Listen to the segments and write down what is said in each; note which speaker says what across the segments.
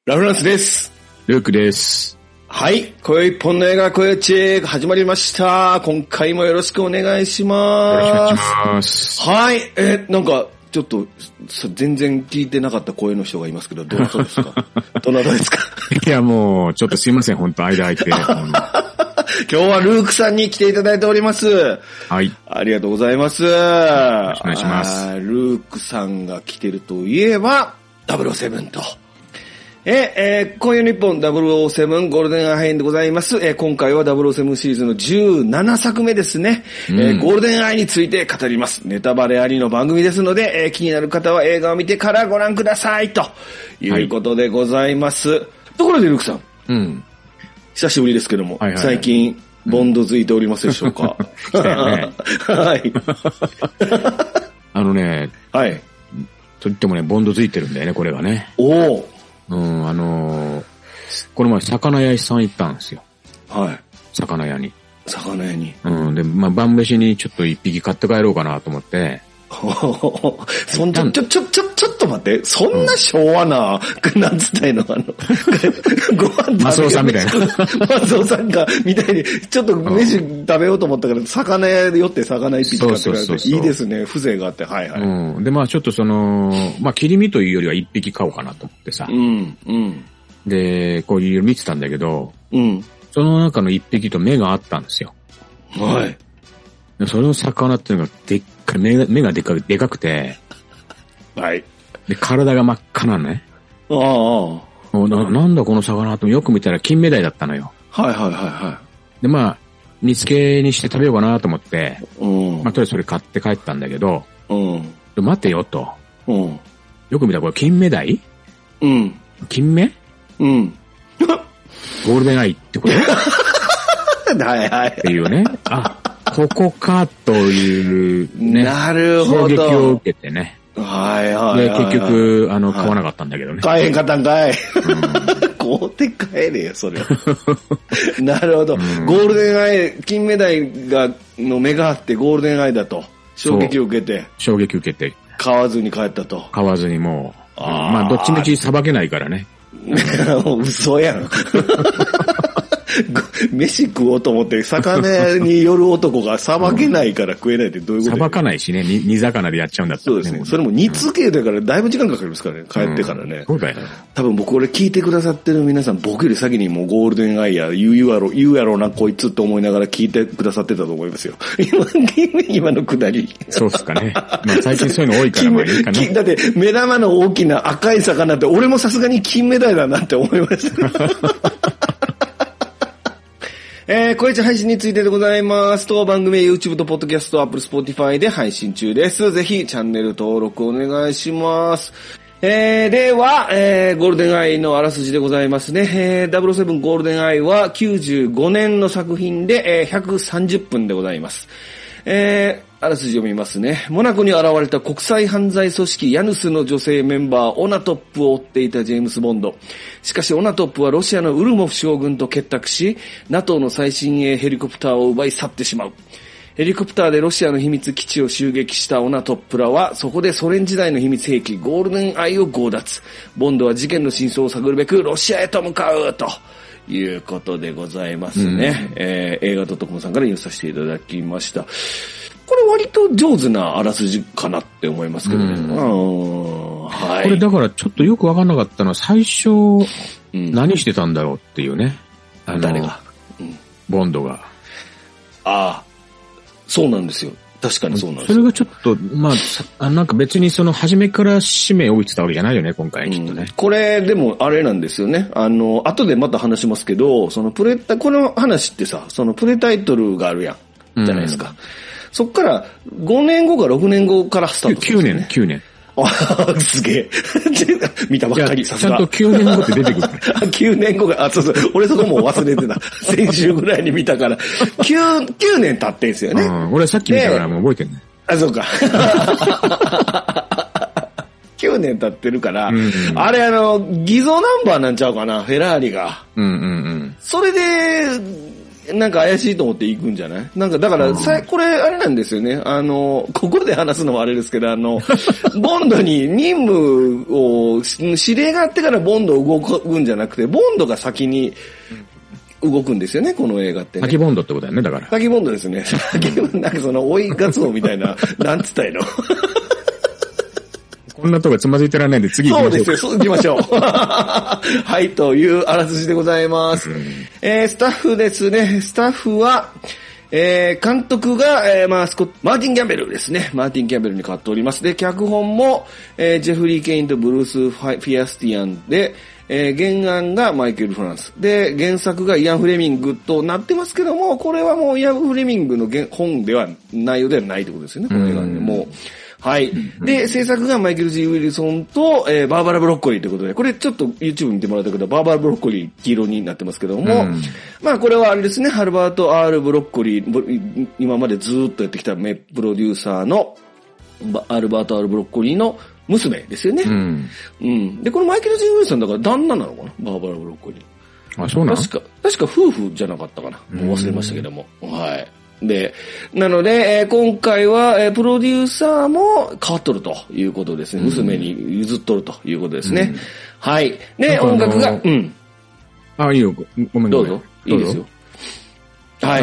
Speaker 1: ラフランスです。
Speaker 2: ルークです。
Speaker 1: はい。今宵一本の映画、今宵チェック始まりました。今回もよろしくお願いします。
Speaker 2: よろしくお願いします。
Speaker 1: はい。なんか、ちょっと、全然聞いてなかった声の人がいますけど、どなたですかどなたですか
Speaker 2: いや、もう、ちょっとすいません、本当間空いて。今日
Speaker 1: はルークさんに来ていただいております。
Speaker 2: はい。
Speaker 1: ありがとうございます。よ
Speaker 2: ろしくお願いします。
Speaker 1: ルークさんが来てるといえば、007と。今夜日本007ゴールデンアイハインでございます。今回は007シリーズの17作目ですね。ゴールデンアイについて語ります。ネタバレありの番組ですので、気になる方は映画を見てからご覧ください。ということでございます。はい、ところでルークさん。久しぶりですけども、最近、ボンドづいておりますでしょうか、
Speaker 2: ね、
Speaker 1: はい。
Speaker 2: はい。と言ってもね、ボンドづいてるんだよね、これがね。
Speaker 1: おー。
Speaker 2: この前、魚屋さん行ったんですよ。
Speaker 1: はい。
Speaker 2: 魚屋に。
Speaker 1: 魚屋に。
Speaker 2: で、晩飯にちょっと一匹買って帰ろうかなと思って。
Speaker 1: ちょっと待って。そんな昭和な、なんつったらいいのご飯
Speaker 2: マスオさんみたいな。
Speaker 1: マスオさんが、みたいに、ちょっと飯食べようと思ったから、魚屋で寄って魚一匹買って帰るって。いいですね。風情があって。はいはい。
Speaker 2: で、ちょっと切り身というよりは一匹買おうかなと思ってさ。で、こういう見てたんだけど、その中の一匹と目があったんですよ。
Speaker 1: はい。
Speaker 2: それの魚っていうのがでっかい、目がでかくて、
Speaker 1: はい。
Speaker 2: で、体が真っ赤なのね。なんだこの魚とよく見たら金目鯛だったのよ。
Speaker 1: はいはいはいはい。
Speaker 2: で、煮付けにして食べようかなと思って、とりあえずそれ買って帰ったんだけど、で待てよと。よく見たらこれ金目鯛？金目？ゴールデンアイってこと
Speaker 1: はいはい。
Speaker 2: っていうね。ここかというね。
Speaker 1: なるほど。
Speaker 2: 衝撃を受けてね。
Speaker 1: はいはい。
Speaker 2: で、結局、買わなかったんだけどね。
Speaker 1: 買えへんかったんかい。買うて帰れよ、それ。なるほど。ゴールデンアイ、金目鯛の目があってゴールデンアイだと。衝撃を受けて。買わずに帰ったと。
Speaker 2: 買わずにもう。どっちみちさばけないからね。
Speaker 1: 嘘やん。飯食おうと思って魚に寄る男がさばけないから食えないってどういうこと？
Speaker 2: さばかないしね、煮魚でやっちゃうんだったらね。
Speaker 1: そうですね。それも煮付けだからだいぶ時間かかりますからね、帰ってからね。
Speaker 2: そうだよ。
Speaker 1: 多分僕これ聞いてくださってる皆さん、僕より先にもうゴールデンアイや言うやろうなこいつって思いながら聞いてくださってたと思いますよ。今のくだり。
Speaker 2: そうっすかね。最近そういうの多いからいいかな。
Speaker 1: だって目玉の大きな赤い魚って俺もさすがに金目鯛だなって思いました。こいつ配信についてでございます。当番組 YouTube と Podcast、Apple、Spotify で配信中です。ぜひチャンネル登録お願いします。では、ゴールデンアイのあらすじでございますね。007ゴールデンアイは95年の作品で、130分でございます。あらすじを見ますね。モナコに現れた国際犯罪組織ヤヌスの女性メンバーオナトップを追っていたジェームス・ボンド。しかしオナトップはロシアのウルモフ将軍と結託し、NATO の最新鋭ヘリコプターを奪い去ってしまう。ヘリコプターでロシアの秘密基地を襲撃したオナトップらは、そこでソ連時代の秘密兵器ゴールデンアイを強奪。ボンドは事件の真相を探るべくロシアへと向かうということでございますね。映画.comさんから言わさせていただきました。これ割と上手なあらすじかなって思いますけどね。はい。
Speaker 2: これだからちょっとよくわかんなかったのは最初、何してたんだろうっていうね。
Speaker 1: 誰が、
Speaker 2: ボンドが。
Speaker 1: そうなんですよ。確かにそうなんですよ。
Speaker 2: それがちょっと、なんか別に初めから使命を置いてたわけじゃないよね、今回きっとね。
Speaker 1: これでもあれなんですよね。後でまた話しますけど、この話ってさ、プレタイトルがあるやん。じゃないですか。そっから5年後か6年後からスタートするんですよね。9年。すげえ。見たばっかり、さすが。
Speaker 2: ちゃんと9年後って出てくる。
Speaker 1: 9年後が、そう。俺そこもう忘れてた。先週ぐらいに見たから。9年経ってんすよね。
Speaker 2: 俺さっき見たからもう覚えてんね。
Speaker 1: そうか。9年経ってるから、あれ偽造ナンバーなんちゃうかな、フェラーリが。それで、 なんか怪しいと思って行くんじゃない？なんかだからこれあれなんですよね。ここで話すのもあれですけど、ボンドに任務を、指令があってからボンドを動くんじゃなくて、ボンドが先に動くんですよね、この映画ってね。
Speaker 2: 先ボンドってことだよね、だから。
Speaker 1: 先ボンドですね。なんかその追いガツオみたいな、なんつったらいいの
Speaker 2: こんなとこつまずいてられないんで次行きましょう。
Speaker 1: そうですよ、行きましょう。はい、というあらすじでございます。スタッフですね。スタッフは、監督が、マーティン・キャンベルですね。マーティン・キャンベルに変わっております。で、脚本も、ジェフリー・ケインとブルース・フィアスティアンで、原案がマイケル・フランス。で、原作がイアン・フレミングとなってますけども、これはもうイアン・フレミングの本では、内容ではないということですよね、この映画でもう。はい。で、制作がマイケル・G・ウィルソンと、バーバラ・ブロッコリーということで、これちょっと YouTube 見てもらったけど、バーバラ・ブロッコリー黄色になってますけども、まあこれはあれですね、ハルバート・ R ・ブロッコリー、今までずーっとやってきたプロデューサーの、アルバート・ R ・ブロッコリーの娘ですよね。で、このマイケル・G・ウィルソンだから旦那なのかな、バーバラ・ブロッコリー。
Speaker 2: あ、そうなの？
Speaker 1: 確か夫婦じゃなかったかな。もう忘れましたけども。はい。で、なので、今回は、プロデューサーも変わっとるということですね。娘に譲っとるということですね。はい。で、音楽が、
Speaker 2: あ、いいよ。ごめん。
Speaker 1: どうぞ。いいですよ。はい。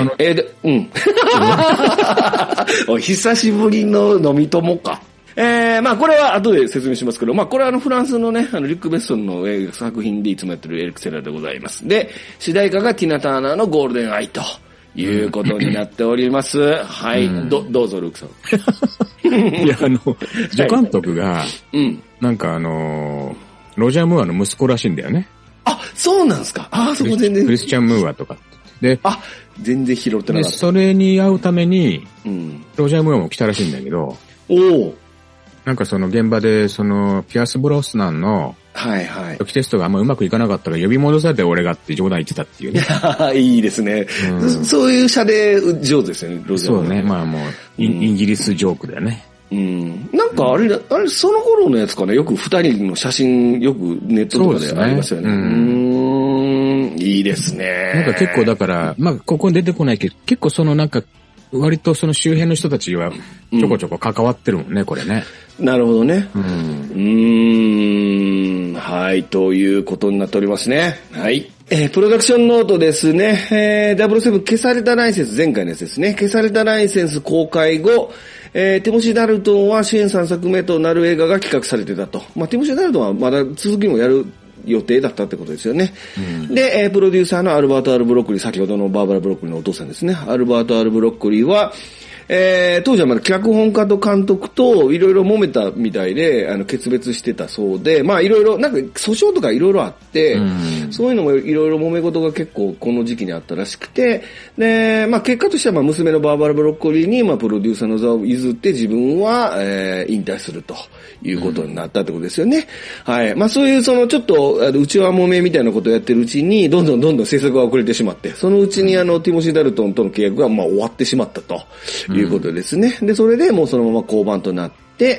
Speaker 1: お久しぶりの飲み友か。まあこれは後で説明しますけど、まあこれはフランスのね、リュック・ベッソンの作品でいつもやってるエレクセラでございます。で、主題歌がティナ・ターナーのゴールデンアイと。いうことになっております。はい。どうぞ、ルークさん。
Speaker 2: いや、助監督が、なんかロジャー・ムーアの息子らしいんだよね。
Speaker 1: あ、そうなんですか。あ、そこ全然。
Speaker 2: クリスチャン・ムーアとか。で、
Speaker 1: 全然拾ってなかった。
Speaker 2: それに会うために、ロジャー・ムーアも来たらしいんだけど、なんかその現場で、ピアス・ブロスナンの、
Speaker 1: はいはい。
Speaker 2: 初期テストがあんまうまくいかなかったら呼び戻されて俺がって冗談言ってたっていうね。
Speaker 1: いいですね。そういうシャレ上手ですよね、ロジャー。
Speaker 2: そうね。まあもう、イギリスジョークだよね。
Speaker 1: なんかあれ、その頃のやつかね、よく二人の写真、よくネットとかでありますよね。いいですね。
Speaker 2: なんか結構だから、まあここに出てこないけど、結構なんか、割とその周辺の人たちはちょこちょこ関わってるもんね、これね。
Speaker 1: なるほどね。はい、ということになっておりますね。はい。プロダクションノートですね。007消されたライセンス、前回のやつですね。消されたライセンス公開後、ティモシー・ダルトンは主演3作目となる映画が企画されてたと。まあ、ティモシー・ダルトンはまだ続きもやる予定だったってことですよね。で、プロデューサーのアルバート・アル・ブロッコリー、先ほどのバーバラ・ブロッコリーのお父さんですね。アルバート・アル・ブロッコリーは、当時はまだ脚本家と監督といろいろ揉めたみたいで、決別してたそうで、まあいろいろ、なんか訴訟とかいろいろあって、そういうのもいろいろ揉め事が結構この時期にあったらしくて、で、まあ結果としてはまあ娘のバーバラ・ブロッコリーにまあプロデューサーの座を譲って自分は、引退するということになったってことですよね。はい。まあそういうちょっと内輪揉めみたいなことをやってるうちに、どんどん制作が遅れてしまって、そのうちにティモシー・ダルトンとの契約がまあ終わってしまったと。いうことですね。で、それでもうそのまま降板となって、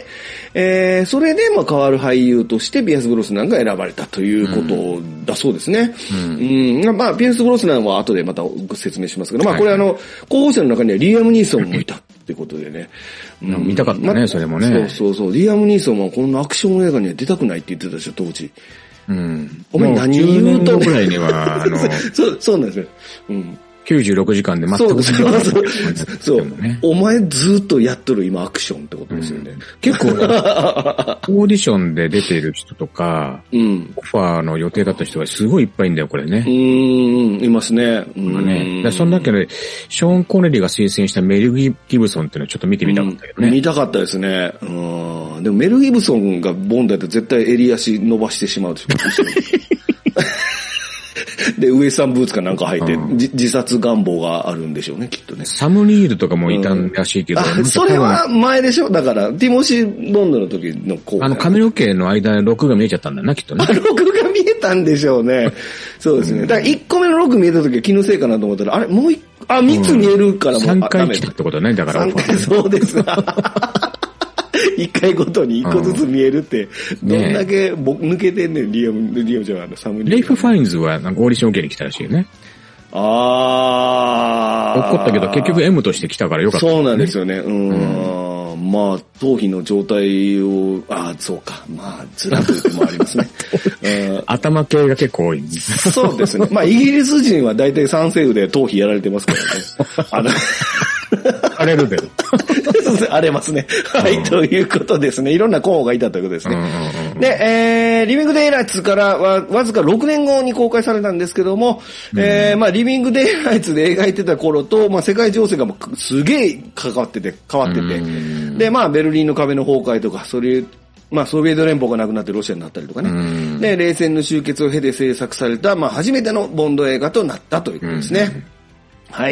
Speaker 1: それでまあ代わる俳優としてピアス・ブロスナンが選ばれたということだそうですね。まあ、ピアス・ブロスナンは後でまたご説明しますけど、まあこれ候補者の中にはリアム・ニーソンもいたってことでね。
Speaker 2: 見たかったね、それもね。
Speaker 1: そう。リアム・ニーソンはこのアクション映画には出たくないって言ってたでしょ、当時。お前何言うとね。
Speaker 2: 10年後くらいには、
Speaker 1: そうなんですよ。
Speaker 2: 96時間で全く
Speaker 1: そう。お前ずっとやっとる今アクションってことですよね。
Speaker 2: 結構、オーディションで出ている人とか、オファーの予定だった人がすごいいっぱいいんだよ、これね。
Speaker 1: いますね。
Speaker 2: その中で、ショーン・コネリーが推薦したメル・ギブソンっていうのをちょっと見てみたかったけどね。
Speaker 1: 見たかったですね。でもメル・ギブソンがボンドやって絶対襟足伸ばしてしまうでしょ。で、ウエスタンブーツかなんか履いて、自殺願望があるんでしょうね、きっとね。
Speaker 2: サム・ニールとかもいたんらしいけど。
Speaker 1: それは前でしょだから、ティモシー・ボンドの時の後輩。
Speaker 2: 髪の毛の間に6が見えちゃったんだな、きっとね。
Speaker 1: 6が見えたんでしょうね。そうですね。だから1個目の6見えた時は気のせいかなと思ったら、あれもう3つ見えるからもう。
Speaker 2: 3回来たってことね、だから。
Speaker 1: 3回、そうです。一回ごとに一個ずつ見えるって、どんだけ抜けてんねん、リアムじゃサムニー。
Speaker 2: レイフ・ファインズはなんかオーディション受けに来たらしいよね。 怒ったけど結局 M として来たからよかった、
Speaker 1: ね。そうなんですよね。まあ、頭皮の状態を、そうか。まあ、ずらという手もありますね。
Speaker 2: 頭系が結構多い。
Speaker 1: そうですね。まあ、イギリス人は大体酸性雨で頭皮やられてますからね。
Speaker 2: 荒れるで。
Speaker 1: 荒れますね。はい、ということですね。いろんな候補がいたということですね。で、リビングデイライツからはわずか6年後に公開されたんですけども、まあ、リビングデイライツで描いてた頃と、まあ、世界情勢がすげえ変わってて、で、まあ、ベルリンの壁の崩壊とか、まあ、ソビエト連邦がなくなってロシアになったりとかね。で、冷戦の終結を経て制作された、まあ、初めてのボンド映画となったということですね。はい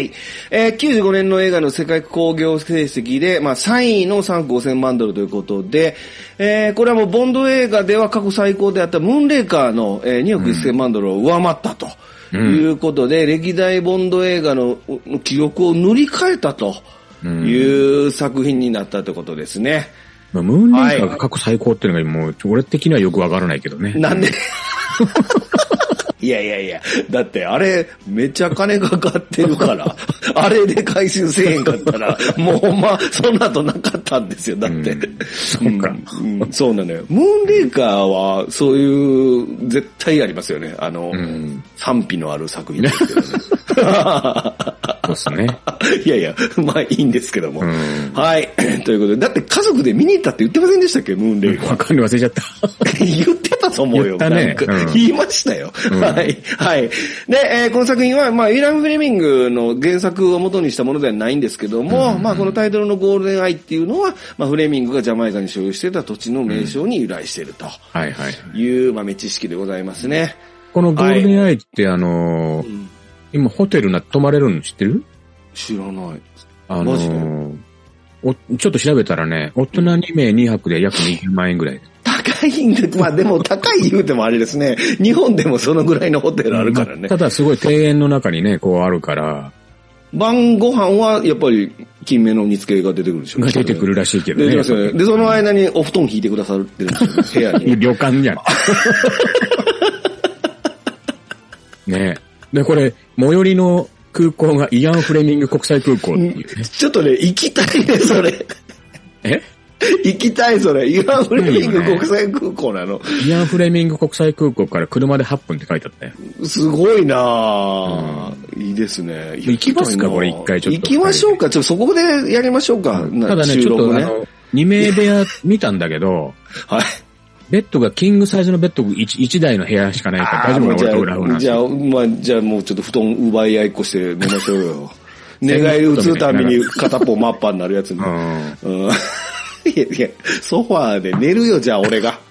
Speaker 1: 。95年の映画の世界興行成績で、まあ、3位の3億5000万ドルということで、これはもうボンド映画では過去最高であったムーンレイカーの、2億1000万ドルを上回ったということで、歴代ボンド映画の記録を塗り替えたという作品になったということですね。
Speaker 2: まあ、ムーンレイカーが過去最高っていうのがもう、俺的にはよくわからないけどね。
Speaker 1: なんでいや、だってあれめっちゃ金かかってるから、あれで回収せえへんかったら、もうそんなとなかったんですよ、だって。
Speaker 2: そうか。
Speaker 1: そうなのよ。ムーンレイカーはそういう絶対ありますよね。賛否のある作品ですけどね。
Speaker 2: そうですね。
Speaker 1: いや、まあいいんですけども。はい。ということで、だって家族で見に行ったって言ってませんでしたっけ、ムーンレイカー。
Speaker 2: わかんない、忘れちゃった。
Speaker 1: 言ってたと思うよ。
Speaker 2: 言ったね。
Speaker 1: 言いましたよ。はい。で、この作品は、まあ、イラン・フレミングの原作を元にしたものではないんですけども、まあ、このタイトルのゴールデンアイっていうのは、まあ、フレミングがジャマイカに所有していた土地の名称に由来しているという、豆知識でございますね。
Speaker 2: このゴールデンアイって今ホテル泊まれるの知ってる？
Speaker 1: 知らない。
Speaker 2: マジで？ちょっと調べたらね、大人2名2泊で約20万円ぐらい。
Speaker 1: 高いんで、まあでも高い言うてもあれですね。日本でもそのぐらいのホテルあるからね。
Speaker 2: ただすごい庭園の中にね、こうあるから。
Speaker 1: 晩ご飯はやっぱり金目の煮付けが出てくるでしょ。
Speaker 2: が出てくるらしいけどね。
Speaker 1: で、その間にお布団引いてくださってるんですよね、部屋に。
Speaker 2: 旅館じゃん。ねえ。で、これ、最寄りの空港がイアン・フレミング国際空港っていうね。
Speaker 1: ちょっとね、行きたいね、それ。行きたい、それ。イアン・フレミング国際空港なの。
Speaker 2: イアン・フレミング国際空港から車で8分って書いてあったよ。
Speaker 1: すごいなぁ。いいですね。
Speaker 2: 行きますか、これ一回ちょっと。
Speaker 1: 行きましょうか。そこでやりましょうか。
Speaker 2: ただね、ちょっと2名部屋見たんだけど、はい。ベッドがキングサイズのベッド 1台の部屋しかないから大丈夫なの？俺とラフなんですよ。
Speaker 1: じゃあもうちょっと布団奪い合いっこして寝ましょうよ。寝返り打つたびに片方マッパーになるやつに。いや、ソファーで寝るよ、じゃあ俺が。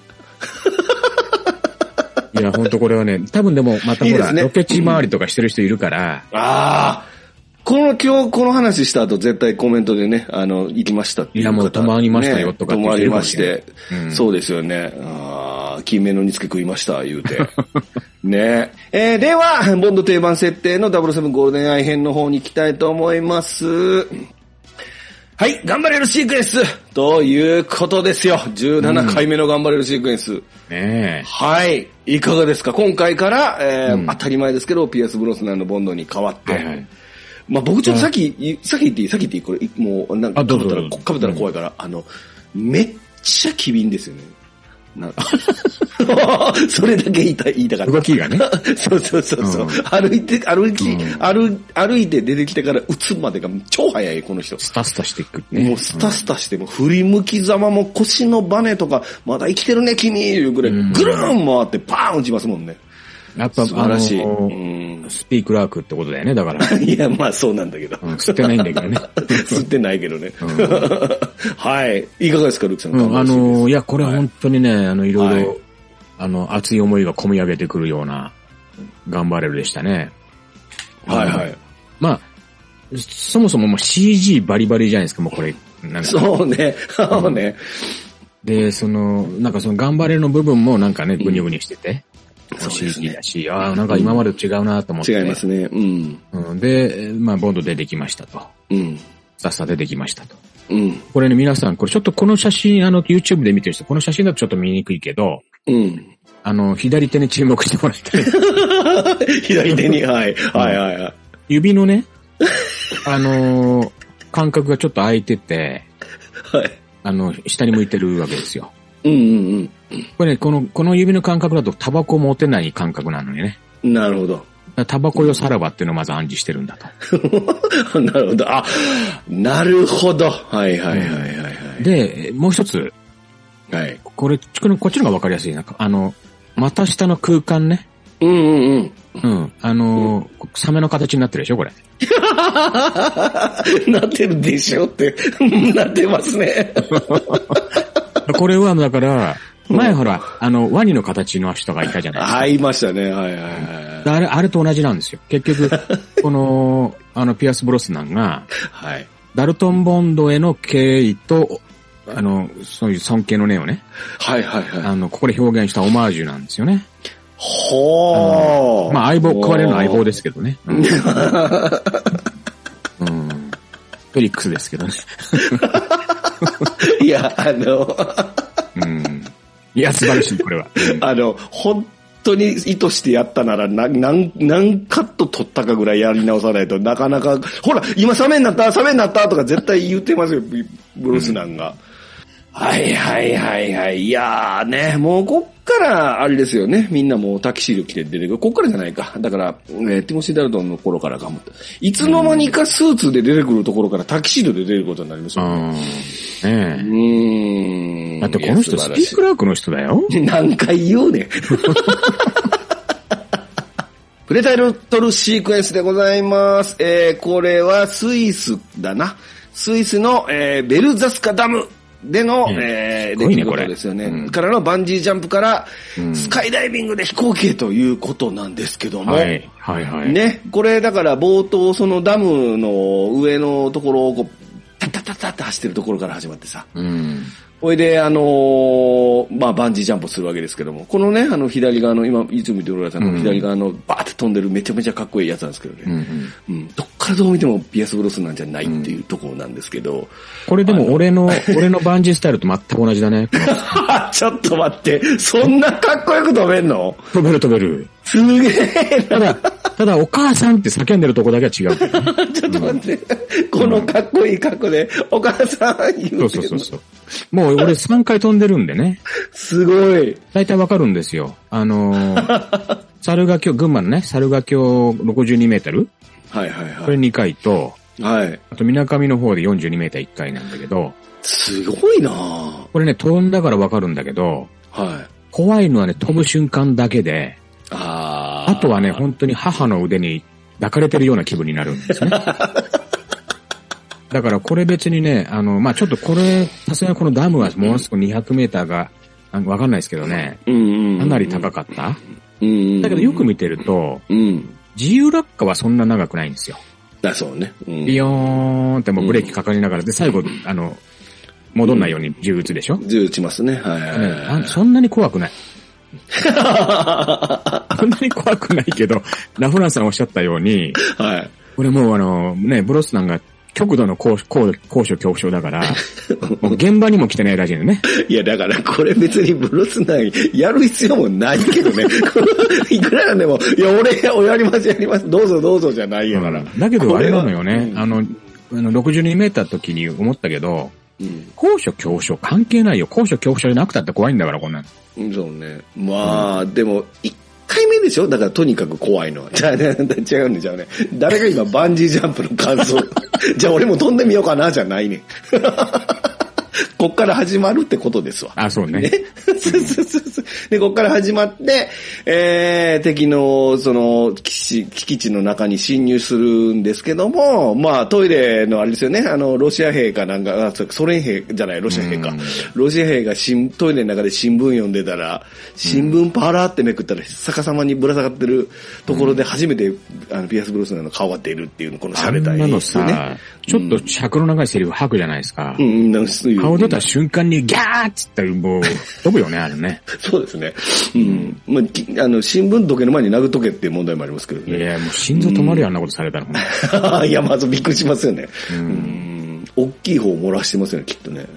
Speaker 2: いや、ほんとこれはね、多分でもまたほら、ロケ地回りとかしてる人いるから。
Speaker 1: 今日この話した後絶対コメントでね、行きましたっていう。
Speaker 2: いや、もう泊まりましたよとか
Speaker 1: って言ってるかもしれない。泊まりまして。そうですよね。金目の煮付け食いました、言うて。ね。では、ボンド定番設定の007ゴールデンアイ編の方に行きたいと思います。はい、頑張れるシークエンスということですよ。17回目の頑張れるシークエンス。はい。いかがですか？今回から、当たり前ですけど、ピアス・ブロスナーのボンドに変わって。まあ僕ちょっと先言っていいこれ、もう、なんか被ったら怖いから、めっちゃ機敏ですよね。それだけ言いたから。
Speaker 2: 動きがね。
Speaker 1: そう。歩いて出てきてから撃つまでが超早い、この人。
Speaker 2: スタスタしていくね。
Speaker 1: もうスタスタして、もう振り向きざまも腰のバネとか、まだ生きてるね、君いうぐらい、ぐるーん回ってパーン撃ちますもんね。
Speaker 2: やっぱ、
Speaker 1: 素晴らしい。
Speaker 2: スピークラークってことだよね、だから。
Speaker 1: いや、まあそうなんだけど。
Speaker 2: 吸ってないんだけどね。
Speaker 1: 吸ってないけどね。はい。いかがですか、ルクさん。
Speaker 2: いや、これは本当にね、いろいろ、熱い思いが込み上げてくるような、頑張れるでしたね。
Speaker 1: はい。
Speaker 2: まあ、そもそもCG バリバリじゃないですか、もうこれ。
Speaker 1: そうね。
Speaker 2: で、なんか頑張れるの部分もなんかね、ぐにゅぐにゅしてて。CG だし、なんか今までと違うなと思って。
Speaker 1: 違いますね。
Speaker 2: で、まあ、ボンド出てきましたと。さっさ出てきましたと。これね、皆さん、これちょっとこの写真、YouTube で見てる人、この写真だとちょっと見にくいけど、左手に注目してもらいたい。
Speaker 1: 左手に、はい。
Speaker 2: 指のね、感覚がちょっと空いてて、
Speaker 1: はい。
Speaker 2: 下に向いてるわけですよ。
Speaker 1: うんうんうん。
Speaker 2: これね、この指の感覚だとタバコ持てない感覚なのにね。
Speaker 1: なるほど。
Speaker 2: タバコよさらばっていうのをまず暗示してるんだと。
Speaker 1: なるほど。あ、なるほど。はいはいはいはい、はい。
Speaker 2: で、もう一つ。
Speaker 1: はい。
Speaker 2: こっちの方がわかりやすいな。股下の空間ね。
Speaker 1: うんうん
Speaker 2: うん。サメの形になってるでしょ、これ。
Speaker 1: なってるでしょって。なってますね。
Speaker 2: これは、だから、前ほら、ワニの形の人がいたじゃないですか。
Speaker 1: はい、いましたね。はいはいはい。
Speaker 2: あれと同じなんですよ。結局、ピアス・ブロスナンが、
Speaker 1: はい。
Speaker 2: ダルトン・ボンドへの敬意と、そういう尊敬の念をね。
Speaker 1: はいはいはい。
Speaker 2: ここで表現したオマージュなんですよね。
Speaker 1: ほー。
Speaker 2: まあ、相棒、食われるの相棒ですけどね。うん。フェリックスですけどね。
Speaker 1: いや、
Speaker 2: うん。いや、素晴らしい、これは。
Speaker 1: 本当に意図してやったなら、何カット取ったかぐらいやり直さないとなかなか、ほら、今サメになったとか絶対言ってますよ、ブロスナンが。はいはいはいはい。いやーね、もうこっからあれですよね。みんなもうタキシード着て出てくる。こっからじゃないか。だから、ティモシー・ダルトンの頃からかも。いつの間にかスーツで出てくるところからタキシードで出ることになりますよね。
Speaker 2: だってこの人スピークラークの人だよ。
Speaker 1: 何回言うねん。プレタイトルシークエンスでございます。これはスイスだな。スイスの、ベルザスカダム。での、出来事ですよね。からのバンジージャンプから、スカイダイビングで飛行機へということなんですけども。はい、はい、はい。ね、これだから冒頭そのダムの上のところをこう、タッタッタッタって走ってるところから始まってさ。ほいで、バンジージャンプするわけですけども、このね、左側の、今、YouTube 見ておられたの左側のバーって飛んでるめちゃめちゃかっこいいやつなんですけどね。どっからどう見てもピアス・ブロスなんじゃないっていうところなんですけど。
Speaker 2: これでも俺のバンジースタイルと全く同じだね。
Speaker 1: ちょっと待って、そんなかっこよく飛べんの？
Speaker 2: 飛べる。す
Speaker 1: げえな。
Speaker 2: ただお母さんって叫んでるとこだけは違う、ね。
Speaker 1: ちょっと待って、このかっこいい格好で、お母さん言うてるの。
Speaker 2: そう。もう俺3回飛んでるんでね。
Speaker 1: すごい。
Speaker 2: 大体わかるんですよ。猿ヶ京、群馬のね、猿ヶ京62メートル。
Speaker 1: はいはいはい。
Speaker 2: これ2回と、
Speaker 1: はい。
Speaker 2: あと水上の方で42メーター1回なんだけど。
Speaker 1: すごいなぁ。
Speaker 2: これね、飛んだからわかるんだけど、
Speaker 1: はい。
Speaker 2: 怖いのはね、飛ぶ瞬間だけで、あとはね、本当に母の腕に抱かれてるような気分になるんですね。だからこれ別にね、ちょっとこれ、さすがにこのダムはものすごく200メーターが、わかんないですけどね、かなり高かった。だけどよく見てると、自由落下はそんな長くないんですよ。
Speaker 1: そうね。
Speaker 2: ビヨーンってもうブレーキかかりながらで、最後、戻んないように銃撃つでしょ？
Speaker 1: 銃撃ちますね。はい。
Speaker 2: そんなに怖くない。そんなに怖くないけど、ラフランスさんおっしゃったように、
Speaker 1: はい。
Speaker 2: これもうブロスナンが極度の高所恐怖症だから、もう現場にも来てないらしいのね。
Speaker 1: いや、だからこれ別にブロスナンやる必要もないけどね。いくらなんでも、いや、俺やります、どうぞじゃないやから。
Speaker 2: だけどあれなのよね、62メーターの時に思ったけど、高所恐怖症関係ないよ。高所恐怖症じゃなくたって怖いんだから、こんなの。
Speaker 1: そうね。まあ、でも、1回目でしょ？だからとにかく怖いのは。違うんじゃうね。誰が今バンジージャンプの感想。じゃあ俺も飛んでみようかな、じゃないね。こっから始まるってことですわ。
Speaker 2: そうね。
Speaker 1: で、こっから始まって、敵の、基地の中に侵入するんですけども、トイレのあれですよね、ロシア兵かなんか、ソ連兵じゃない、ロシア兵か。ロシア兵がトイレの中で新聞読んでたら、新聞パラーってめくったら、逆さまにぶら下がってるところで初めて、ピアス・ブロスナンの顔が出るっていう、この洒落た演出ね。
Speaker 2: ちょっと尺の長いセリフ吐くじゃないですか。顔出た瞬間にギャーッつったらもう飛ぶよね、あれね。
Speaker 1: そうですね。新聞時計の前に殴っとけっていう問題もありますけどね。
Speaker 2: いや、もう心臓止まるよ、あんなことされたら。
Speaker 1: いや、まずびっくりしますよね。大きい方を漏らしてますよね、きっとね。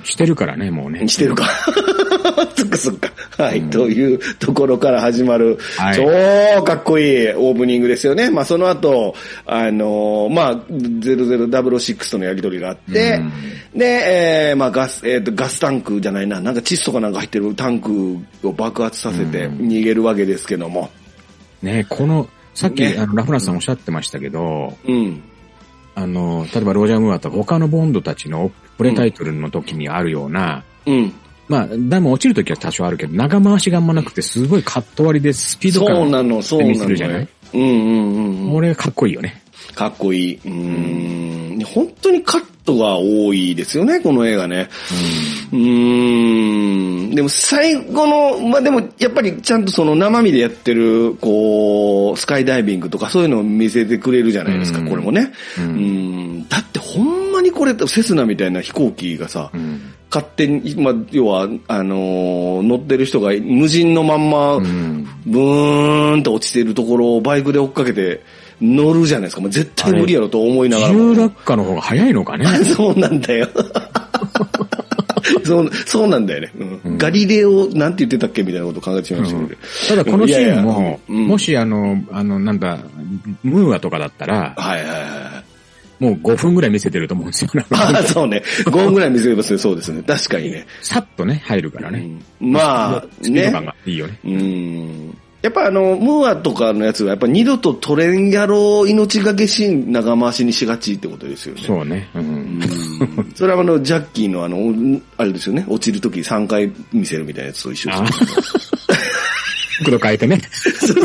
Speaker 2: してるからね、もうね。
Speaker 1: してるか。そっかそっか。はい、というところから始まる、超かっこいいオープニングですよね。まあその後、まあ、0006とのやりとりがあって、で、まあガスタンクじゃないな、なんか窒素かなんか入ってるタンクを爆発させて逃げるわけですけども。
Speaker 2: ね、さっき、ラフランスさんおっしゃってましたけど、例えばロジャー・ムーアとか他のボンドたちのプレタイトルの時にあるような、まあ、ダム落ちる時は多少あるけど、長回しがあんまなくて、すごいカット割りでスピード感を見せるじゃない？これかっこいいよね。
Speaker 1: かっこいい。本当にカットが多いですよね、この映画ね。でも最後の、まあ、でもやっぱりちゃんとその生身でやってる、こう、スカイダイビングとかそういうのを見せてくれるじゃないですか、これもね。だってほんまにこれ、セスナみたいな飛行機がさ、勝手に、まあ、要は、乗ってる人が無人のまんま、ブーンと落ちてるところをバイクで追っかけて、乗るじゃないですか。もう絶対無理やろと思いながら。
Speaker 2: 重落下の方が早いのかね。
Speaker 1: そうなんだよ。そうなんだよね。ガリレオなんて言ってたっけみたいなことを考えてしまいましたけど。
Speaker 2: ただこのシーンも、もしなんだ、ムーアとかだったら、もう5分ぐらい見せてると思うんですよ。
Speaker 1: そうね。5分ぐらい見せればそうですね。確かにね。
Speaker 2: さっとね、入るからね。
Speaker 1: まあ、ね。
Speaker 2: スピード感がいいよね。
Speaker 1: やっぱムーアとかのやつはやっぱ二度と取れんやろ命がけシーン長回しにしがちってことですよね。
Speaker 2: そうね。
Speaker 1: それはジャッキーのあれですよね。落ちるとき3回見せるみたいなやつと一緒ですよね。
Speaker 2: 角度変えてね。
Speaker 1: そう。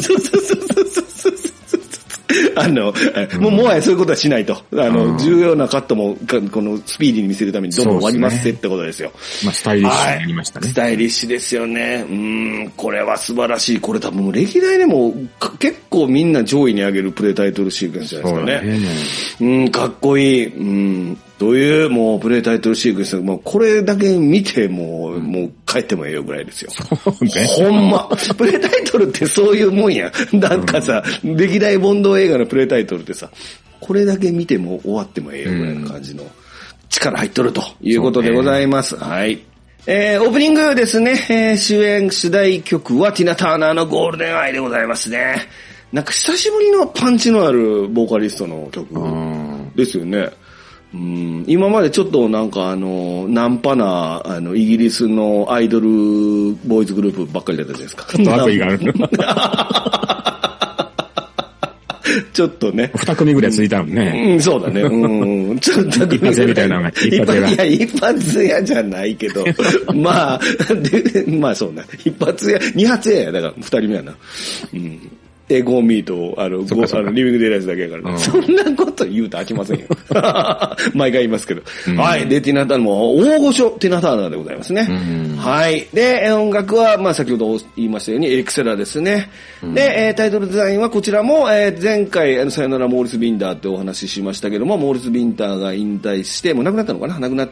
Speaker 1: もはやそういうことはしないと。重要なカットも、このスピーディーに見せるためにどんどん終わりますってことですよ。
Speaker 2: まあ、スタイリッシュになりましたね。
Speaker 1: スタイリッシュですよね。これは素晴らしい。これ多分歴代でも結構みんな上位に上げるプレイタイトルシークエンスじゃないですかね。かっこいい。という、もう、プレイタイトルシークエンス、もう、これだけ見て、もう、帰ってもええよぐらいですよ。ほんま。プレイタイトルってそういうもんや。なんかさ、歴代ボンド映画のプレイタイトルってさ、これだけ見ても終わってもええよぐらいの感じの力入っとるということでございます。はい。オープニングですね。主題曲はティナ・ターナーのゴールデンアイでございますね。なんか久しぶりのパンチのあるボーカリストの曲ですよね。今までちょっとなんかナンパな、イギリスのアイドルボーイズグループばっかりだったじゃないですか。
Speaker 2: ちょっと悪意がある。
Speaker 1: ちょっとね。
Speaker 2: 2組ぐらいついたもんね。
Speaker 1: そうだね。ちょっと
Speaker 2: 一発屋みたいなのが。
Speaker 1: いや、一発屋じゃないけど。まあそうね。一発屋、二発屋や。だから2人目やな。ゴーミーと、リビングデイライズだけやからね。そんなこと言うと飽きませんよ。毎回言いますけど。はい。で、ティナターナも、大御所ティナターナでございますね。はい。で、音楽は、まあ先ほど言いましたように、エクセラですね。で、タイトルデザインはこちらも、前回、さよならモーリス・ビンダーってお話ししましたけども、モーリス・ビンダーが引退して、もう亡くなったのかな？亡くなって、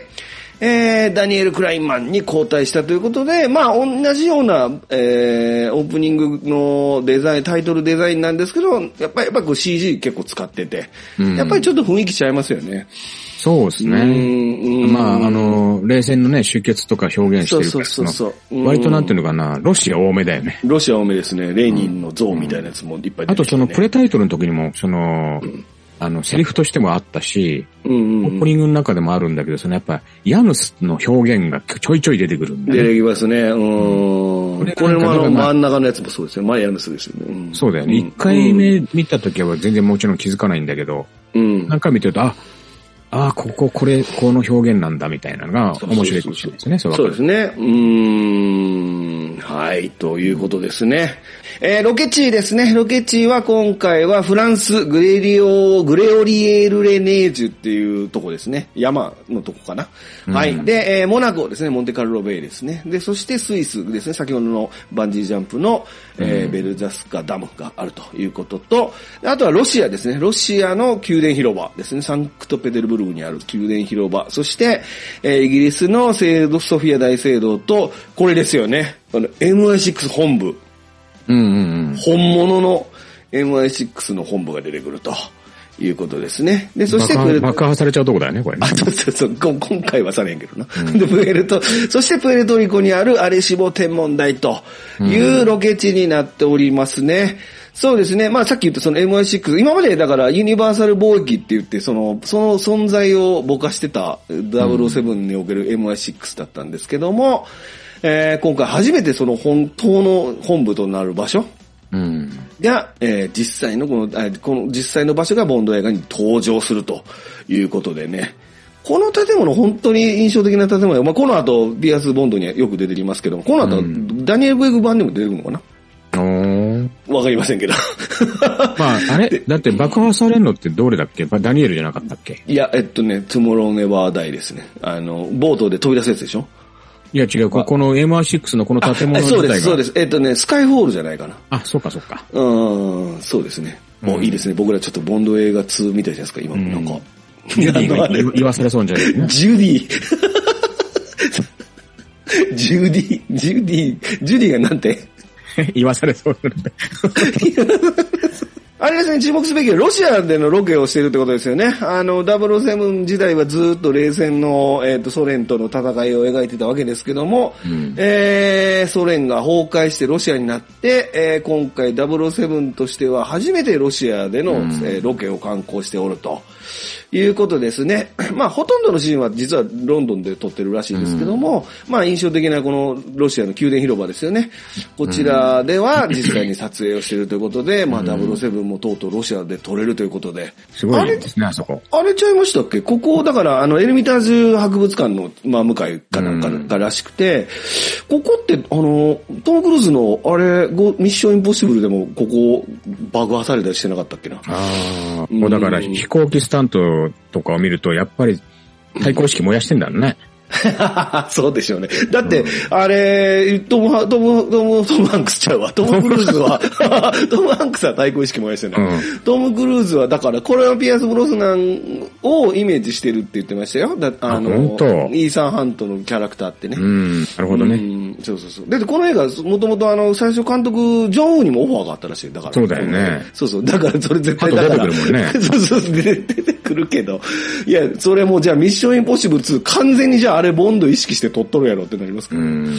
Speaker 1: ダニエル・クラインマンに交代したということで、まあ同じような、オープニングのデザイン、タイトルデザインなんですけど、やっぱりこう CG 結構使ってて、やっぱりちょっと雰囲気ちゃいますよね。
Speaker 2: そうですね。まあ冷戦のね、終結とか表現してるから、そう割となんていうのかな、ロシア多めだよね。
Speaker 1: ロシア多めですね。レーニンの像みたいなやつもいっぱい出てきて、ね。
Speaker 2: あとそのプレタイトルの時にも、セリフとしてもあったし、オープニングの中でもあるんだけど、やっぱヤヌスの表現がちょいちょい出てくるんだね。
Speaker 1: 出てきますね。これも真ん中のやつもそうですよ。ヤヌスですよね。
Speaker 2: そうだよね。1回目見た時は全然もちろん気づかないんだけど、何回見てると、この表現なんだみたいなのが面白いかもしれないですね。
Speaker 1: そうですね。はい、ということですね。ロケ地ですね。ロケ地は今回はフランスグレオリエールレネージュっていうとこですね。山のとこかな。はい。で、モナコですね。モンテカルロベイですね。で、そしてスイスですね。先ほどのバンジージャンプの、ベルザスカダムがあるということと、あとはロシアですね。ロシアの宮殿広場ですね。サンクトペテルブルクにある宮殿広場。そして、イギリスのソフィア大聖堂と、これですよね。MI6 本部。本物の MI6 の本部が出てくるということですね。で、そして
Speaker 2: 爆破されちゃうとこだよね、これ、ね。
Speaker 1: そう、今回はされへんけどな。で、そしてプエルトリコにあるアレシボ天文台というロケ地になっておりますね。そうですね。まあさっき言ったその MI6、今までだからユニバーサル貿易って言って、その存在をぼかしてた007における MI6 だったんですけども、今回初めてその本当の本部となる場所が、実際のこの実際の場所がボンド映画に登場するということでね。この建物本当に印象的な建物で、まあこの後ピアス・ボンドにはよく出てきますけども、この後、ダニエル・ブレイク版でも出てくるのかな。わかりませんけど。
Speaker 2: まあ、あれだって爆破されるのってどれだっけ？ダニエルじゃなかったっけ？
Speaker 1: いや、トゥモローネバーダイですね。ボートで飛び出すやつでしょ？
Speaker 2: いや違う、この MI6 のこの建物自体が。
Speaker 1: そうです。スカイフォールじゃないかな。
Speaker 2: あ、そうか。
Speaker 1: そうですね。もういいですね。僕らちょっとボンド映画2みたいじゃないですか、今。なんか。
Speaker 2: ジュディが言わされそうじゃないね。
Speaker 1: ジュディがなんて
Speaker 2: 言わされそうなんで。
Speaker 1: あれですね、注目すべきはロシアでのロケをしているってことですよね。007時代はずっと冷戦の、ソ連との戦いを描いてたわけですけども、ソ連が崩壊してロシアになって、今回007としては初めてロシアでの、ロケを敢行しておるということですね。まあ、ほとんどのシーンは実はロンドンで撮ってるらしいんですけども、まあ、印象的なこのロシアの宮殿広場ですよね。こちらでは実際に撮影をしているということで、まあ、007もとうとうロシアで撮れるということで。
Speaker 2: すごいですね、あそこ。
Speaker 1: あれちゃいましたっけ？ここ、だから、エルミタージュ博物館の、まあ、向かいかなんからしくて、ここって、トム・クルーズの、ミッションインポッシブルでも、ここ、爆破されたりしてなかったっけな。
Speaker 2: もうだから、飛行機スタントとかを見ると、やっぱり、対抗意識燃やしてんだろうね。
Speaker 1: そうでしょうね。だって、あれ、トムハンクスちゃうわ。トム・クルーズは、トム・ハンクスは対抗意識燃やしてない。トム・クルーズは、だから、これはピアス・ブロスナンをイメージしてるって言ってましたよ。イーサン・ハントのキャラクターってね。
Speaker 2: なるほどね。
Speaker 1: そう。で、この映画、もともと最初監督、ジョン・ウーにもオファーがあったらしい。だから。
Speaker 2: そうだよね。
Speaker 1: そう。だから、それ絶対だから。
Speaker 2: 出てくるもんね。
Speaker 1: そう、出てくるけど。いや、それもじゃあ、ミッション・インポッシブル2、完全にじゃあ、あれボンド意識して撮っとるやろってなりますから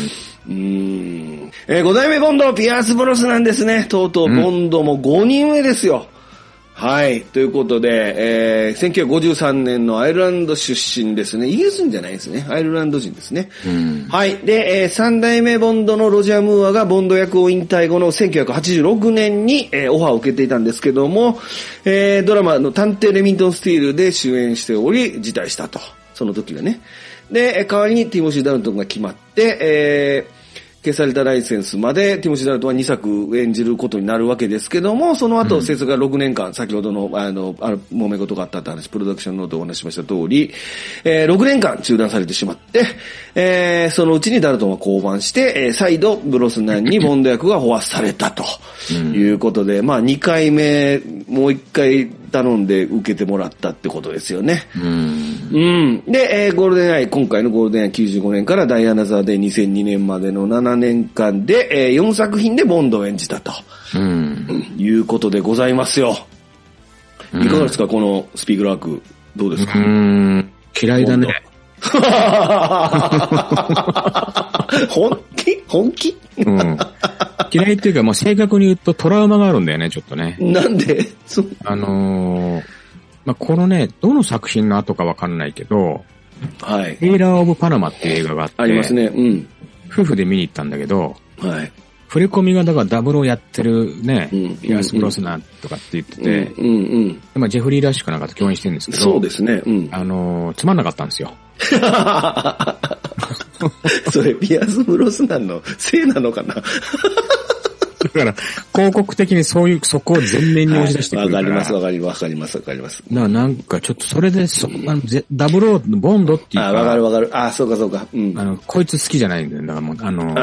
Speaker 1: 。5代目ボンド、ピアース・ブロスなんですね。とうとうボンドも5人目ですよ。はい。ということで、1953年のアイルランド出身ですね。イギリス人じゃないですね。アイルランド人ですね。はい。で、3代目ボンドのロジャー・ムーアがボンド役を引退後の1986年に、オファーを受けていたんですけども、ドラマの探偵レミントン・スティールで主演しており、辞退したと。その時はね。で、代わりにティモシー・ダルトンが決まって、消されたライセンスまでティモシー・ダルトンは2作演じることになるわけですけども、その後制作が6年間、先ほどの揉め事があったって話、プロダクションノートでお話ししました通り、6年間中断されてしまって、そのうちにダルトンは降板して、再度ブロスナンにボンド役が飽和されたということで、まあ2回目、もう1回頼んで受けてもらったってことですよね。で、ゴールデンアイ、今回のゴールデンアイ95年からダイアナザーで2002年までの7年間で、4作品でボンドを演じたと。いうことでございますよ。いかがですか、このスピーグラーク。どうですか？
Speaker 2: 嫌いだね。
Speaker 1: 本気
Speaker 2: 嫌いっていうか、まあ、正確に言うとトラウマがあるんだよね、ちょっとね。
Speaker 1: なんで
Speaker 2: まあ、このね、どの作品の後かわかんないけど、
Speaker 1: はい。
Speaker 2: テイラー・オブ・パナマっていう映画があって、
Speaker 1: ありますね。
Speaker 2: 夫婦で見に行ったんだけど、
Speaker 1: はい。
Speaker 2: 触れ込みがだからダブルをやってるね、ピアース・ブロスナンとかって言ってて、まあジェフリー・ラッシュかなんかと共演してるんですけど、
Speaker 1: そうですね。
Speaker 2: つまんなかったんですよ。
Speaker 1: それ、ピアース・ブロスナンのせいなのかな。
Speaker 2: だから、広告的にそこを全面に押し出してくるから。
Speaker 1: わかります。
Speaker 2: なんかちょっとそれで、ダブルオーボンドっていうか。
Speaker 1: わかる。そうか。
Speaker 2: こいつ好きじゃないんだよ。だからもう、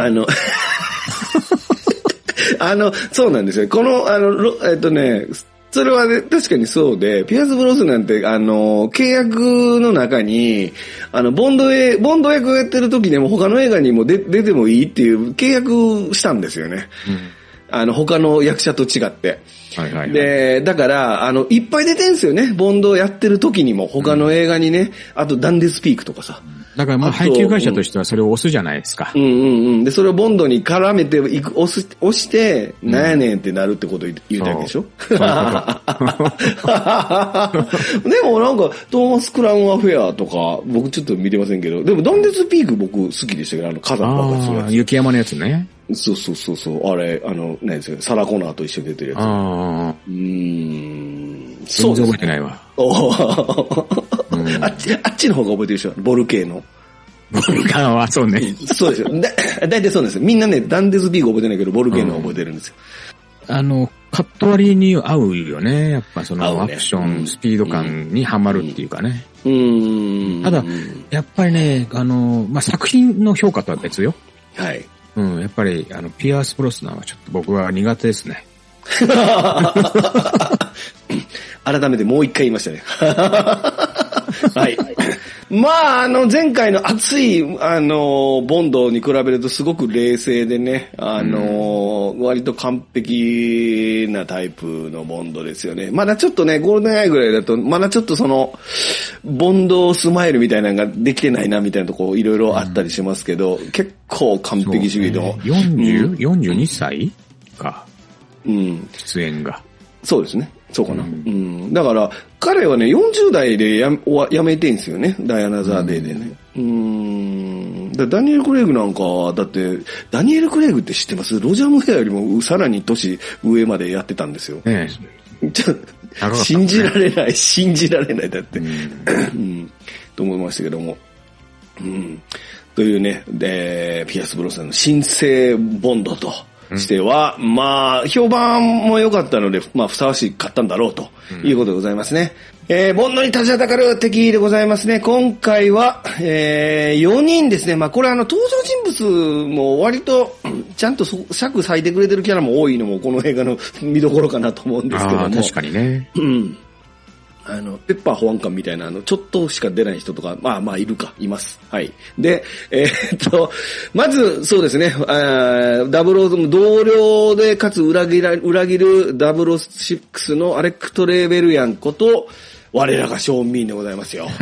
Speaker 1: そうなんですよ。この、それはね、確かにそうで、ピアース・ブロスなんて、契約の中に、ボンド役をやってる時でも他の映画にも出てもいいっていう契約したんですよね。 他の役者と違って。
Speaker 2: はいはいはい。
Speaker 1: で、だから、いっぱい出てんすよね。ボンドをやってる時にも、他の映画にね。あと、ダンデスピークとかさ。
Speaker 2: だからまあ、配給会社としてはそれを押すじゃないですか。
Speaker 1: うんうんうん。で、それをボンドに絡めて押して、なんやねんってなるってことを言うたわけでしょ。でもなんか、トーマス・クラウン・アフェアとか、僕ちょっと見てませんけど、でもダンデスピーク僕好きでしたけど、火山爆発するやつ。
Speaker 2: 雪山のやつね。
Speaker 1: そう。あれ、何ですか、サラ・コナーと一緒に出てるやつ。
Speaker 2: そう覚えてないわ。
Speaker 1: あっちの方が覚えてるでしょ、ボルケーノ。
Speaker 2: ボルカーはそうね。
Speaker 1: そうですよ。だいたいそうです。みんなね、ダンデスピーク覚えてないけど、ボルケーノは覚えてるんですよ。
Speaker 2: カット割りに合うよね。やっぱそのアクション、スピード感にはまるっていうかね。ただ、やっぱりね、作品の評価とは別よ。
Speaker 1: はい。
Speaker 2: やっぱり、ピアース・ブロスナーはちょっと僕は苦手ですね。
Speaker 1: 改めてもう一回言いましたね。はい。まあ、前回の熱い、ボンドに比べるとすごく冷静でね、割と完璧なタイプのボンドですよね。まだちょっとね、ゴールデンアイぐらいだと、まだちょっとボンドスマイルみたいなのができてないなみたいなとこいろいろあったりしますけど、結構完璧主義の。
Speaker 2: 42歳か。出演が。
Speaker 1: そうですね。そうかな。だから、彼はね、40代でやめてんすよね。ダイアナ・ザ・デイでね。ダニエル・クレイグなんかは、だって、ダニエル・クレイグって知ってます？ロジャー・ムーアよりもさらに年上までやってたんですよ。信じられない、だって。と思いましたけども。というね、で、ピアス・ブロスナーの新生ボンドと。しては、まあ、評判も良かったので、まあ、ふさわしかったんだろうということでございますね。ボンドに立ちはだかる敵でございますね。今回は、4人ですね。まあ、これ登場人物も割と、ちゃんと尺割いてくれてるキャラも多いのも、この映画の見どころかなと思うんですけども。
Speaker 2: 確かにね。
Speaker 1: ペッパー保安官みたいな、ちょっとしか出ない人とか、まあ、います。はい。で、まず、そうですね、00、同僚で、かつ裏切る006のアレクト・レーベルヤンこと、我らがショーン・ミーンでございますよ。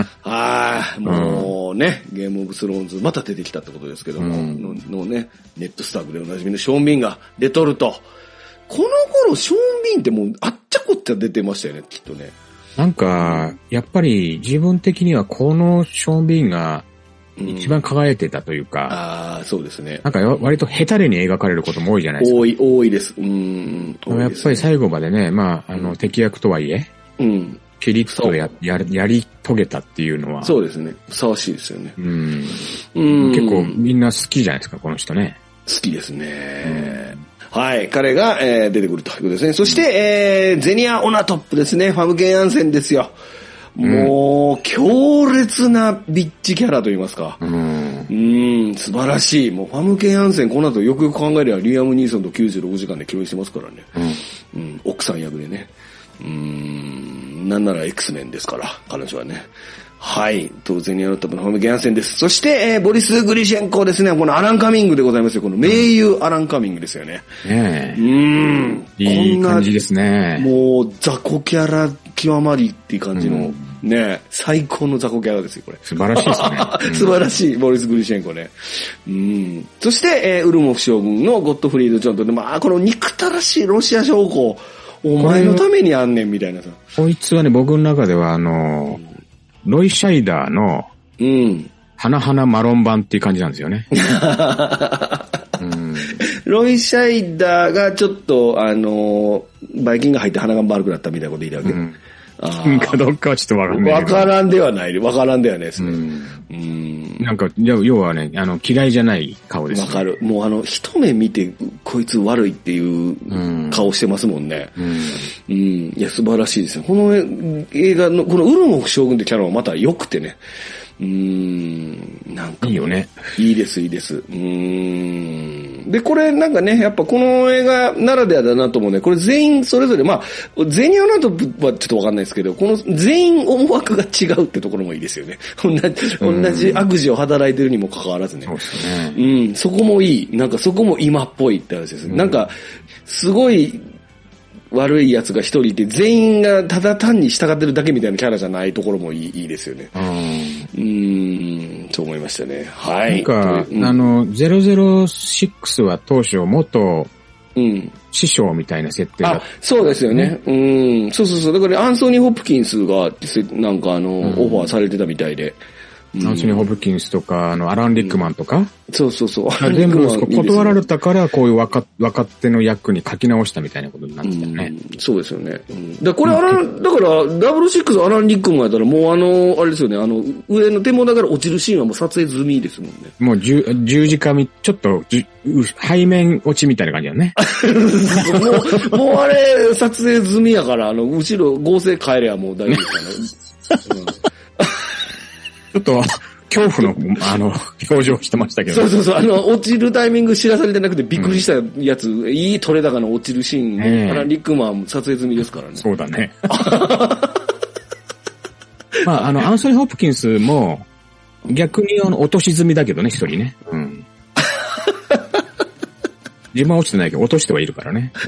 Speaker 1: もうね、ゲームオブスローンズ、また出てきたってことですけども、のね、ネットスタークでおなじみのショーン・ミーンが出とると。この頃、ショーン・ミーンってもう、あっちゃこっちゃ出てましたよね、きっとね。
Speaker 2: なんか、やっぱり自分的にはこのショーン・ビーンが一番輝いてたというか、
Speaker 1: そうですね。
Speaker 2: なんか割とヘタレに描かれることも多いじゃないですか。多いです。やっぱり最後までね、まあ、敵役とはいえ、ピリッとやり遂げたっていうのは。
Speaker 1: そうですね。ふさわしいですよね。
Speaker 2: 結構みんな好きじゃないですか、この人ね。
Speaker 1: 好きですね。はい。彼が、出てくるということですね。そして、ゼニア・オナトップですね。ファムケン・アンセンですよ。もう、強烈なビッチキャラと言いますか。素晴らしい。もう、ファムケン・アンセン、この後よくよく考えれば、リアム・ニーソンと96時間で共演してますからね。奥さん役でね。なんなら X メンですから、彼女はね。はい。当然にやるとのファムケン・アンセンです。そして、ボリス・グリシェンコですね。このアラン・カミングでございますよ。この名優アラン・カミングですよね。
Speaker 2: いい感じですね。
Speaker 1: もう、雑魚キャラ極まりっていう感じの、ね、最高の雑魚キャラですよ、これ。
Speaker 2: 素晴らしいですね。
Speaker 1: 素晴らしい、ボリス・グリシェンコね。そして、ウルモフ将軍のゴットフリード・ジョンとで、まあ、この憎たらしいロシア将校、お前のためにあんねん、みたいなさ。
Speaker 2: こいつはね、僕の中では、ロイ・シャイダーの、花々マロン版っていう感じなんですよね。
Speaker 1: ロイ・シャイダーがちょっと、バイキンが入って鼻が丸くなったみたいなこと言いたわけ。
Speaker 2: かどうかはちょっとわかんない。
Speaker 1: わからんではないですね。
Speaker 2: なんか、要はね、嫌いじゃない顔ですね。
Speaker 1: わかる。もう一目見て、こいつ悪いっていう顔してますもんね。いや、素晴らしいですよ。この映画の、このウルモフ将軍ってキャラはまた良くてね。なんか。
Speaker 2: いいよね。
Speaker 1: いいです。 で、これなんかね、やっぱこの映画ならではだなと思うね。これ全員それぞれ、まあ、ゼニオナトップはちょっとわかんないですけど、この全員思惑が違うってところもいいですよね。同じ悪事を働いてるにもかかわらずね。
Speaker 2: そうですね。
Speaker 1: そこもいい。なんかそこも今っぽいって話ですね。なんか、すごい、悪い奴が一人いて、全員がただ単に従ってるだけみたいなキャラじゃないところもいいですよね。そう思いましたね。はい。
Speaker 2: なんか、006は当初元、師匠みたいな設定だった、
Speaker 1: そうですよね。そう。だからアンソニー・ホプキンスが、なんかオファーされてたみたいで。
Speaker 2: アンソニー・ホプキンスとか、アラン・リックマンとか。
Speaker 1: そう。
Speaker 2: 全部断られたから、こういう若手の役に書き直したみたいなことになってたよね。
Speaker 1: そうですよね。だから、06アラン・リックマンやったら、もうあれですよね、上の手元から落ちるシーンはもう撮影済みですもんね。
Speaker 2: もう十字架ちょっと、背面落ちみたいな感じだよね。
Speaker 1: もうあれ、撮影済みやから、後ろ合成変えればもう大丈夫ですかね。
Speaker 2: ちょっと、恐怖の、表情してましたけど。
Speaker 1: そう。落ちるタイミング知らされてなくてびっくりしたやつ、いい撮れ高の落ちるシーン、アラン・リックマン撮影済みですからね。
Speaker 2: そうだね。まあ、アンソニー・ホプキンスも、逆に落とし済みだけどね、一人ね。自分は落ちてないけど、落としてはいるからね。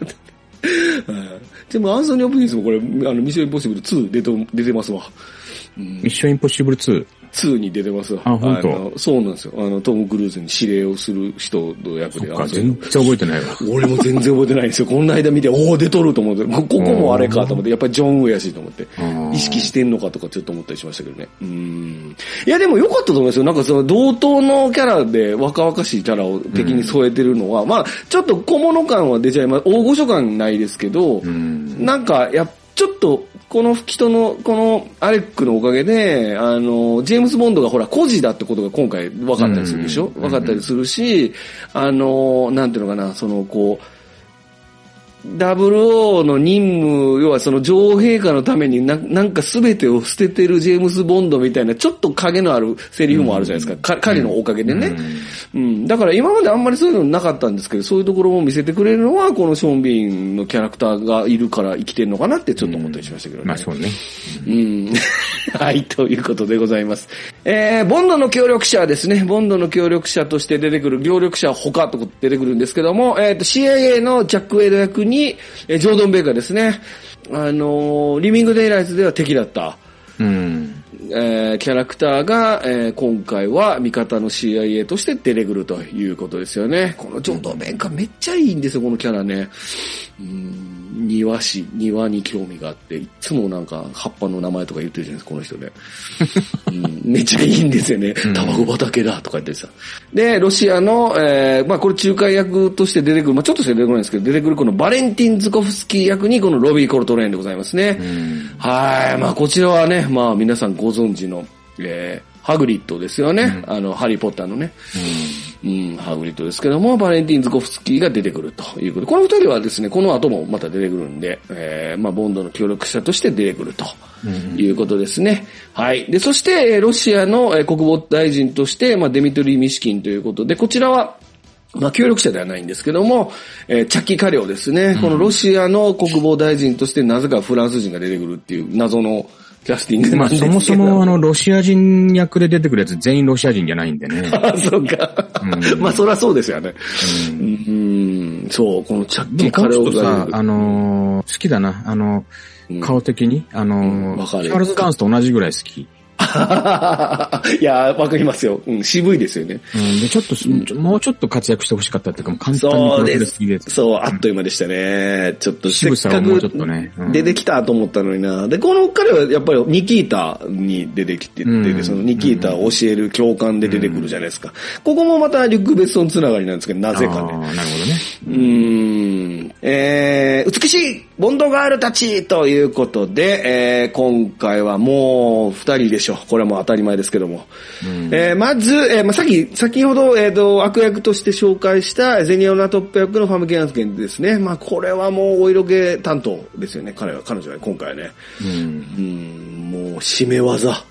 Speaker 1: でも、アンソニー・ホプキンスもこれ、ミッション・インポッシブル2出てますわ。
Speaker 2: ミッションインポッシブル2。
Speaker 1: 2に出てますわ。
Speaker 2: 本当。
Speaker 1: そうなんですよ。トム・クルーズに指令をする人の役で。
Speaker 2: 全然覚えてないわ。
Speaker 1: 俺も全然覚えてないんですよ。こんな間見て、出とると思って、ここもあれかと思って、やっぱりジョン・ウェアしいと思って、意識してんのかとかちょっと思ったりしましたけどね。いや、でも良かったと思いますよ。なんか同等のキャラで若々しいキャラを敵に添えてるのは、まあ、ちょっと小物感は出ちゃいます。大御所感ないですけど、なんか、ちょっと、このアレックのおかげで、ジェームズ・ボンドがほら、孤児だってことが今回分かったりするでしょ？分かったりするし、なんていうのかな、00の任務、要はその女王陛下のためになんか全てを捨ててるジェームズ・ボンドみたいな、ちょっと影のあるセリフもあるじゃないですか。彼のおかげでね。だから今まであんまりそういうのなかったんですけど、そういうところも見せてくれるのは、このショーン・ビーンのキャラクターがいるから生きてるのかなってちょっと思ったりしましたけどね。
Speaker 2: まあそうね。
Speaker 1: はい、ということでございます。ボンドの協力者はですね、ボンドの協力者として出てくる、協力者他と出てくるんですけども、CIA のジャック・ウェイド役に、ジョードン・ベイカーですね。リビング・デイ・ライツでは敵だった。キャラクターが、今回は味方の CIA として出てくるということですよね。このジョードン・ベイカーめっちゃいいんですよ、このキャラね。庭に興味があって、いつもなんか葉っぱの名前とか言ってるじゃないですか、この人ね。めっちゃいいんですよね。卵畑だとか言ってさ。で、ロシアの、まあこれ仲介役として出てくる、まあちょっとしか出てこないんですけど、出てくるこのバレンティン・ズコフスキー役にこのロビー・コルトレーンでございますね。はい。まあこちらはね、まあ皆さんご存知の、ハグリッドですよね。ハリーポッターのね。ハグリッドですけども、バレンティン・ズコフスキーが出てくるということで、この二人はですね、この後もまた出てくるんで、まあ、ボンドの協力者として出てくるということですね。はい。で、そして、ロシアの国防大臣として、まあ、デミトリー・ミシキンということで、こちらは、まあ、協力者ではないんですけども、チャッキー・カリョウですね。このロシアの国防大臣として、なぜかフランス人が出てくるっていう謎の、キャスティングなんですけど。
Speaker 2: まあ、そもそもロシア人役で出てくるやつ全員ロシア人じゃないんでね。
Speaker 1: そうか。まあ、そりゃそうですよね。そう、このチャッキー・カレオが。
Speaker 2: 好きだな。顔的に。チャールズ・ダンスと同じぐらい好き。
Speaker 1: いや、わかりますよ。渋いですよね。
Speaker 2: で、ちょっと、もうちょっと活躍してほしかったっていうか、もう簡単にプロフィールすぎで。
Speaker 1: そう、あっという間でしたね。ちょっと、
Speaker 2: 渋さはもうちょっとね。
Speaker 1: 出てきたと思ったのにな。で、この彼はやっぱりニキータに出てきてて、そのニキータを教える教官で出てくるじゃないですか。ここもまたリュック・ベッソンつながりなんですけど、なぜかね。
Speaker 2: なるほどね。
Speaker 1: 美しいボンドガールたちということで、今回はもう二人でしょ。これはもう当たり前ですけども。まず、先ほど、悪役として紹介したゼニオナトップ役のファム・ケアンスケンですね。まあ、これはもうお色気担当ですよね。彼女は今回はね。もう、締め技。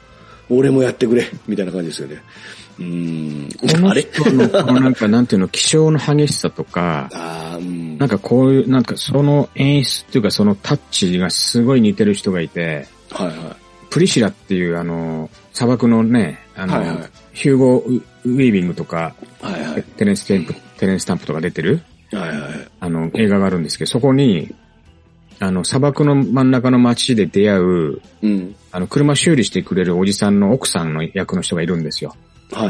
Speaker 1: 俺もやってくれ、みたいな感じですよね。
Speaker 2: この人の、このなんか、なんていうの、気象の激しさとか、なんかこういう、なんかその演出っていうかそのタッチがすごい似てる人がいて、はいはい。プリシラっていう砂漠のね、はいはい、ヒューゴ・ウィービングとか、はいはい、テレンス・タンプとか出てる、はいはい、映画があるんですけど、そこに、砂漠の真ん中の街で出会う、車修理してくれるおじさんの奥さんの役の人がいるんですよ。はい。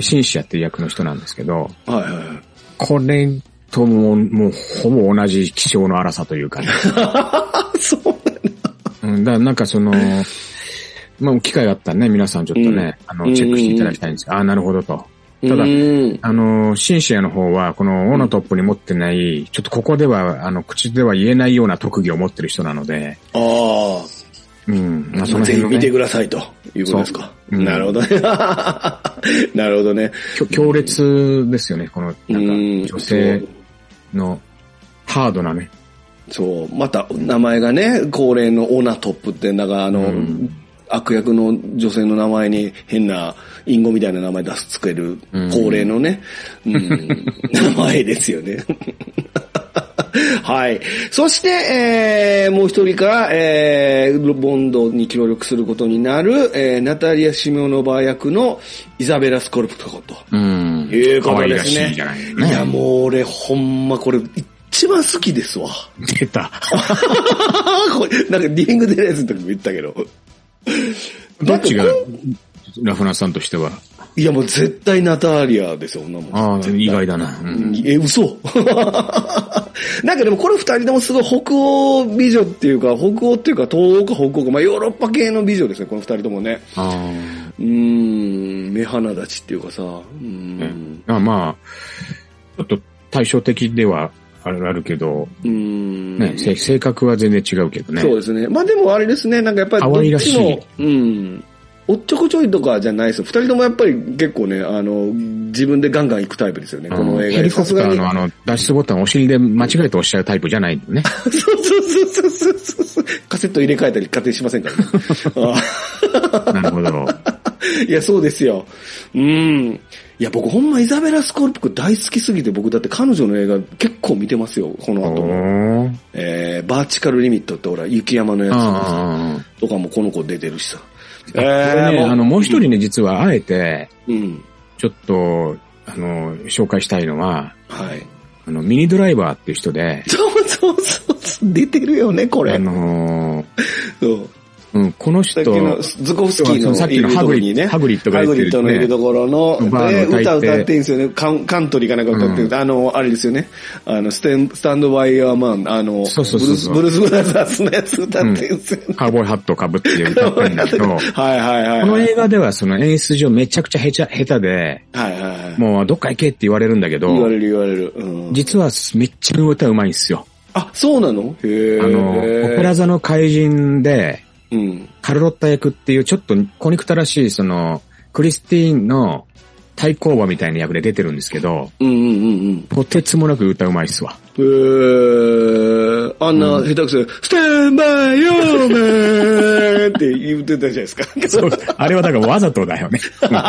Speaker 2: シンシアっていう役の人なんですけど、はいはい。これともうほぼ同じ気象の荒さというかね。そうなんだ。だからなんかまあ、機会があったらね、皆さんちょっとね、チェックしていただきたいんですが、なるほどと。ただ、シンシアの方は、このオノトップに持ってない、ちょっとここでは、口では言えないような特技を持ってる人なので。ああ。
Speaker 1: まあ、その辺、ね、ぜひ見てくださいということですか。なるほどね。なるほどね。
Speaker 2: 強烈ですよね、この、なんか、女性のハードなね。
Speaker 1: そう。また、名前がね、恒例のオナトップって、なんか悪役の女性の名前に変な隠語みたいな名前つける恒例のね、名前ですよね。はい。そして、もう一人から、ボンドに協力することになる、ナタリア・シメオノバー役のイザベラ・スコルプトということですね。いや、もう俺ほんまこれ一番好きですわ。
Speaker 2: 出た。
Speaker 1: これなんかリングデレーズの時も言ったけど。
Speaker 2: どっちがラフナさんとしては。
Speaker 1: いやもう絶対ナターリアですよ、女も。
Speaker 2: ああ、意外だな。
Speaker 1: 嘘なんかでもこれ二人ともすごい北欧美女っていうか、北欧っていうか東欧か北欧か、まあヨーロッパ系の美女ですね、この二人ともね。目鼻立ちっていうかさ。
Speaker 2: まあ、ちょっと対照的ではあるけど、ね、性格は全然違うけどね。
Speaker 1: そうですね。まあでもあれですね、なんかやっぱりどっちも、可愛らしい。おっちょこちょいとかじゃないですよ。二人ともやっぱり結構ね、自分でガンガン行くタイプですよね、この映画。
Speaker 2: ヘリコプターの脱出ボタンをお尻で間違えて押しちゃうタイプじゃないのね。
Speaker 1: そう。カセット入れ替えたり勝手にしませんからね。なるほど。いや、そうですよ。いや、僕ほんまイザベラ・スコルプク大好きすぎて、僕だって彼女の映画結構見てますよ、この後も。バーチカルリミットってほら、雪山のやつとかもこの子出てるしさ。
Speaker 2: もう一人ね、実はあえて、ちょっと、紹介したいのは、はい。ミニドライバーっていう人で、
Speaker 1: そう、出てるよね、これ。
Speaker 2: そう。この人、
Speaker 1: ズコフスキーの
Speaker 2: さっきのハグリッドが言ってる、ね。ハグリッド
Speaker 1: のいるところの、歌ってんですよね。カントリーかなんか歌ってる。あれですよね。スタンドバイヤーマン、ブルースブラザーズのやつ歌ってんですよね。
Speaker 2: カウボーイハット被って歌ってるんだけど、はい。この映画ではその演出上めちゃくちゃ下手で、もうどっか行けって言われるんだけど、
Speaker 1: 言われる。
Speaker 2: 実はめっちゃ歌うまいんですよ。
Speaker 1: あ、そうなの？へ
Speaker 2: オペラ座の怪人で、カルロッタ役っていうちょっと小憎たらしいクリスティーンの対抗馬みたいな役で出てるんですけど、とてつもなく歌うまいっすわ。
Speaker 1: あんな下手くそで、スタンバイヨーメンって言ってたじゃないですか。
Speaker 2: そう、あれはだからわざとだよね。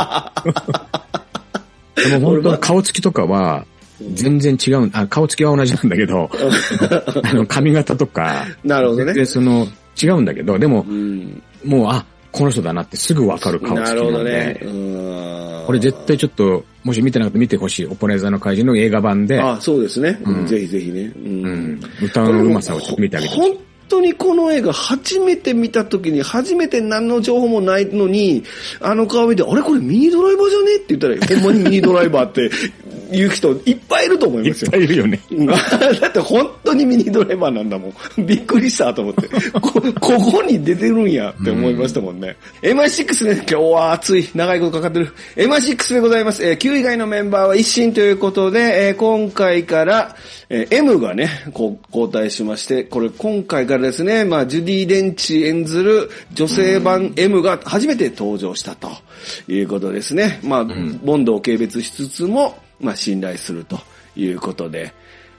Speaker 2: でも本当顔つきとかは、全然違う、顔つきは同じなんだけど、髪型とか、
Speaker 1: なるほどね。
Speaker 2: で、違うんだけど、でも、もう、この人だなってすぐわかる顔つきなんで。なるほどね。これ絶対ちょっと、もし見てなかったら見てほしい。オポネザの怪人の映画版で。
Speaker 1: そうですね。ぜひぜひね。
Speaker 2: 歌のうまさをちょっと見てあげてほしい。
Speaker 1: 本当にこの映画初めて見た時に、初めて何の情報もないのに、顔見て、あれこれミニドライバーじゃねって言ったら、ほんまにミニドライバーって言う人いっぱいいると思いますよ。
Speaker 2: いっぱいいるよね。
Speaker 1: だって本当にミニドライバーなんだもん。びっくりしたと思って。ここに出てるんやって思いましたもんね。MI6 ね、今日は暑い。長いことかかってる。MI6 でございます。9以外のメンバーは一新ということで、今回から、M がね、交代しまして、これ今回からですね、まあ、ジュディ・デンチ演ずる女性版 M が初めて登場したということですね。まあ、ボンドを軽蔑しつつも、まあ、信頼するということで、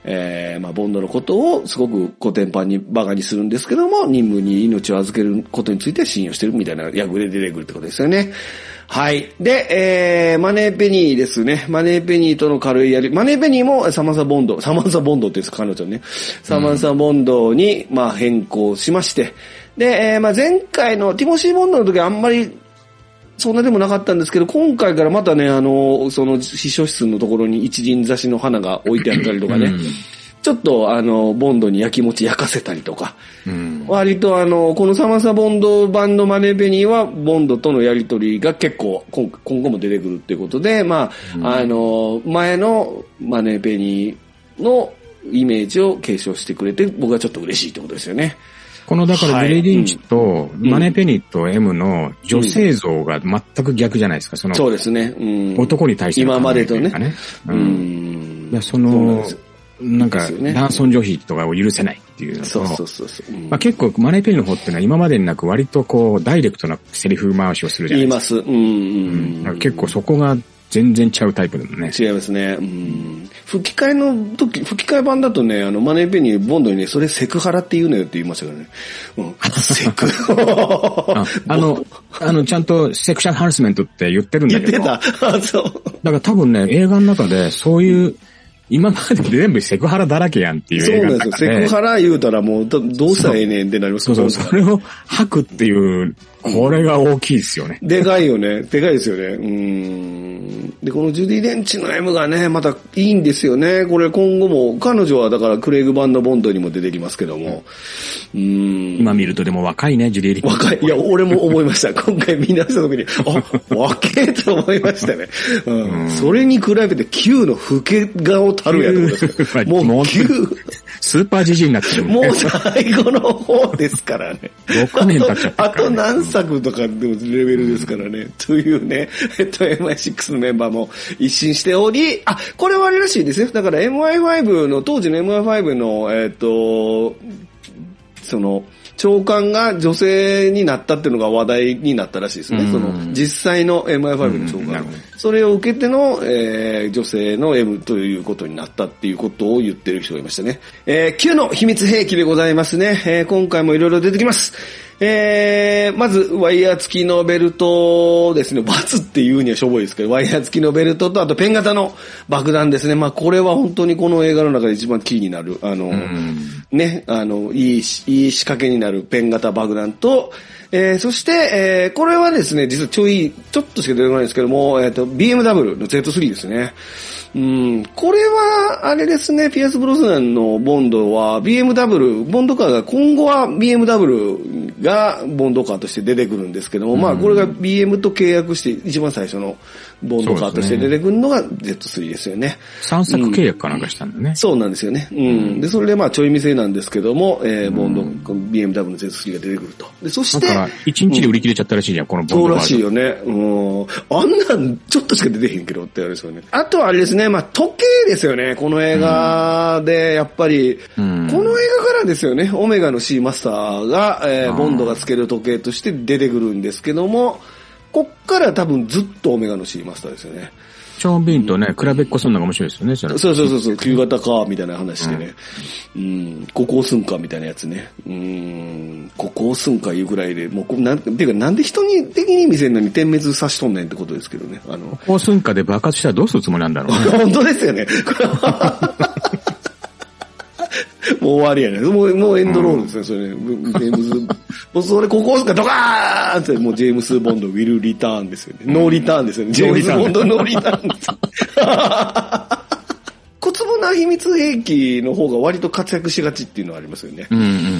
Speaker 1: ボンドのことをすごくコテンパンにバカにするんですけども、任務に命を預けることについては信用してるみたいな役で出てくるってことですよね。はい。で、マネーペニーですね。マネーペニーとの軽いマネーペニーもサマンサボンドって言うんです、彼女ね。サマンサボンドに、変更しまして。で、前回のティモシー・ボンドの時はあんまり、そんなでもなかったんですけど、今回からまたね、その秘書室のところに一輪挿しの花が置いてあったりとかね。ちょっとボンドに焼き餅焼かせたりとか、割とこのサマンサボンド版のマネーペニーはボンドとのやりとりが結構今後も出てくるっていうことで、前のマネーペニーのイメージを継承してくれて、僕はちょっと嬉しいってことですよね。
Speaker 2: このだからジュリー・リンチとマネーペニーと M の女性像が全く逆じゃないですか。
Speaker 1: そうですね。
Speaker 2: 男に対しての
Speaker 1: 今までとね。
Speaker 2: なんか、男尊女卑とかを許せないっていうのと、
Speaker 1: そう。
Speaker 2: 結構マネーペニーの方っていうのは今までになく割とこう、ダイレクトなセリフ回しをするじゃないですか。
Speaker 1: 言います。
Speaker 2: 結構そこが全然違うタイプだもんね。
Speaker 1: 違いますね。吹き替え版だとね、マネーペニー、ボンドにね、それセクハラって言うのよって言いましたからね。セク
Speaker 2: ちゃんとセクシャルハラスメントって言ってるんだけど。
Speaker 1: 言ってた。そう。
Speaker 2: だから多分ね、映画の中でそういう、今まで全部セクハラだらけやんっていう映画の中で。そうなんですよ。セクハラ言うたらもう、どうしたらええねんってなりますから。 それを吐くっていう、これが大きいですよね。
Speaker 1: でかいよね。でかいですよね。で、このジュディ・デンチの M がね、またいいんですよね。これ今後も、彼女はだからクレイグ版のボンドにも出てきますけども。
Speaker 2: 今見るとでも若いね、ジュディ・デンチ。
Speaker 1: 若い。いや、俺も思いました。今回見直した時に、若えと思いましたね。それに比べて Q の老け顔たるやと思いますよ。もう Q、
Speaker 2: スーパージジイになってる、
Speaker 1: もう最後の方ですからね。
Speaker 2: 6年経っちゃったから、ね。
Speaker 1: あと何作とかでもレベルですからね。というね、MI6 のメンバーも一新しており、これはあれらしいですよ。だから MI5 の、当時の MI5 の、長官が女性になったっていうのが話題になったらしいですね。実際の MI5 の長官。それを受けての、女性の M ということになったっていうことを言ってる人がいましたね。Q の秘密兵器でございますね。今回もいろいろ出てきます。まず、ワイヤー付きのベルトですね。バツっていうにはしょぼいですけど、ワイヤー付きのベルトと、あとペン型の爆弾ですね。これは本当にこの映画の中で一番キーになる、いい仕掛けになるペン型爆弾と、そして、これはですね、実はちょっとしか出てこないんですけども、BMW の Z3 ですね。これは、あれですね、ピアス・ブロスナンのボンドは BMW、ボンドカーが今後は BMW がボンドカーとして出てくるんですけども、これが BM と契約して一番最初のボンドカーとして出てくるのが Z3 ですよね。
Speaker 2: 3作契約かなんかしたんだね。
Speaker 1: そうなんですよね。で、それでちょい見せなんですけども、ボンド、BMW の Z3 が出てくると。で、そして。だから、
Speaker 2: 1日で売り切れちゃったらしいじゃん、このボンドカー。
Speaker 1: そうらしいよね。あんなんちょっとしか出てへんけどってあれですよね。あとはあれですね、時計ですよね。この映画で、やっぱり、この映画からですよね、オメガの C マスターが、ボンドがつける時計として出てくるんですけども、こっから多分ずっとオメガの C マスターですよね。
Speaker 2: ショーン・ビーンとね、比べっこするのが面白いですよね、
Speaker 1: そう、旧型か、みたいな話でね。ここ押すんか、みたいなやつね。ここ押すんかいうぐらいで、もう、なんで人に的に見せんのに点滅さしとんねんってことですけどね。こ
Speaker 2: こ押すんかで爆発したらどうするつもりなんだろうね。
Speaker 1: 本当ですよね。もう終わりやね。もうエンドロールですね、それね。ジェームズ、もうそれここ押すかドカーンって、もうジェームス・ボンド、ウィル・リターンですよね。ノーリターンですよね。ジェームズ・ボンド、ノーリターンです。小粒な秘密兵器の方が割と活躍しがちっていうのはありますよね。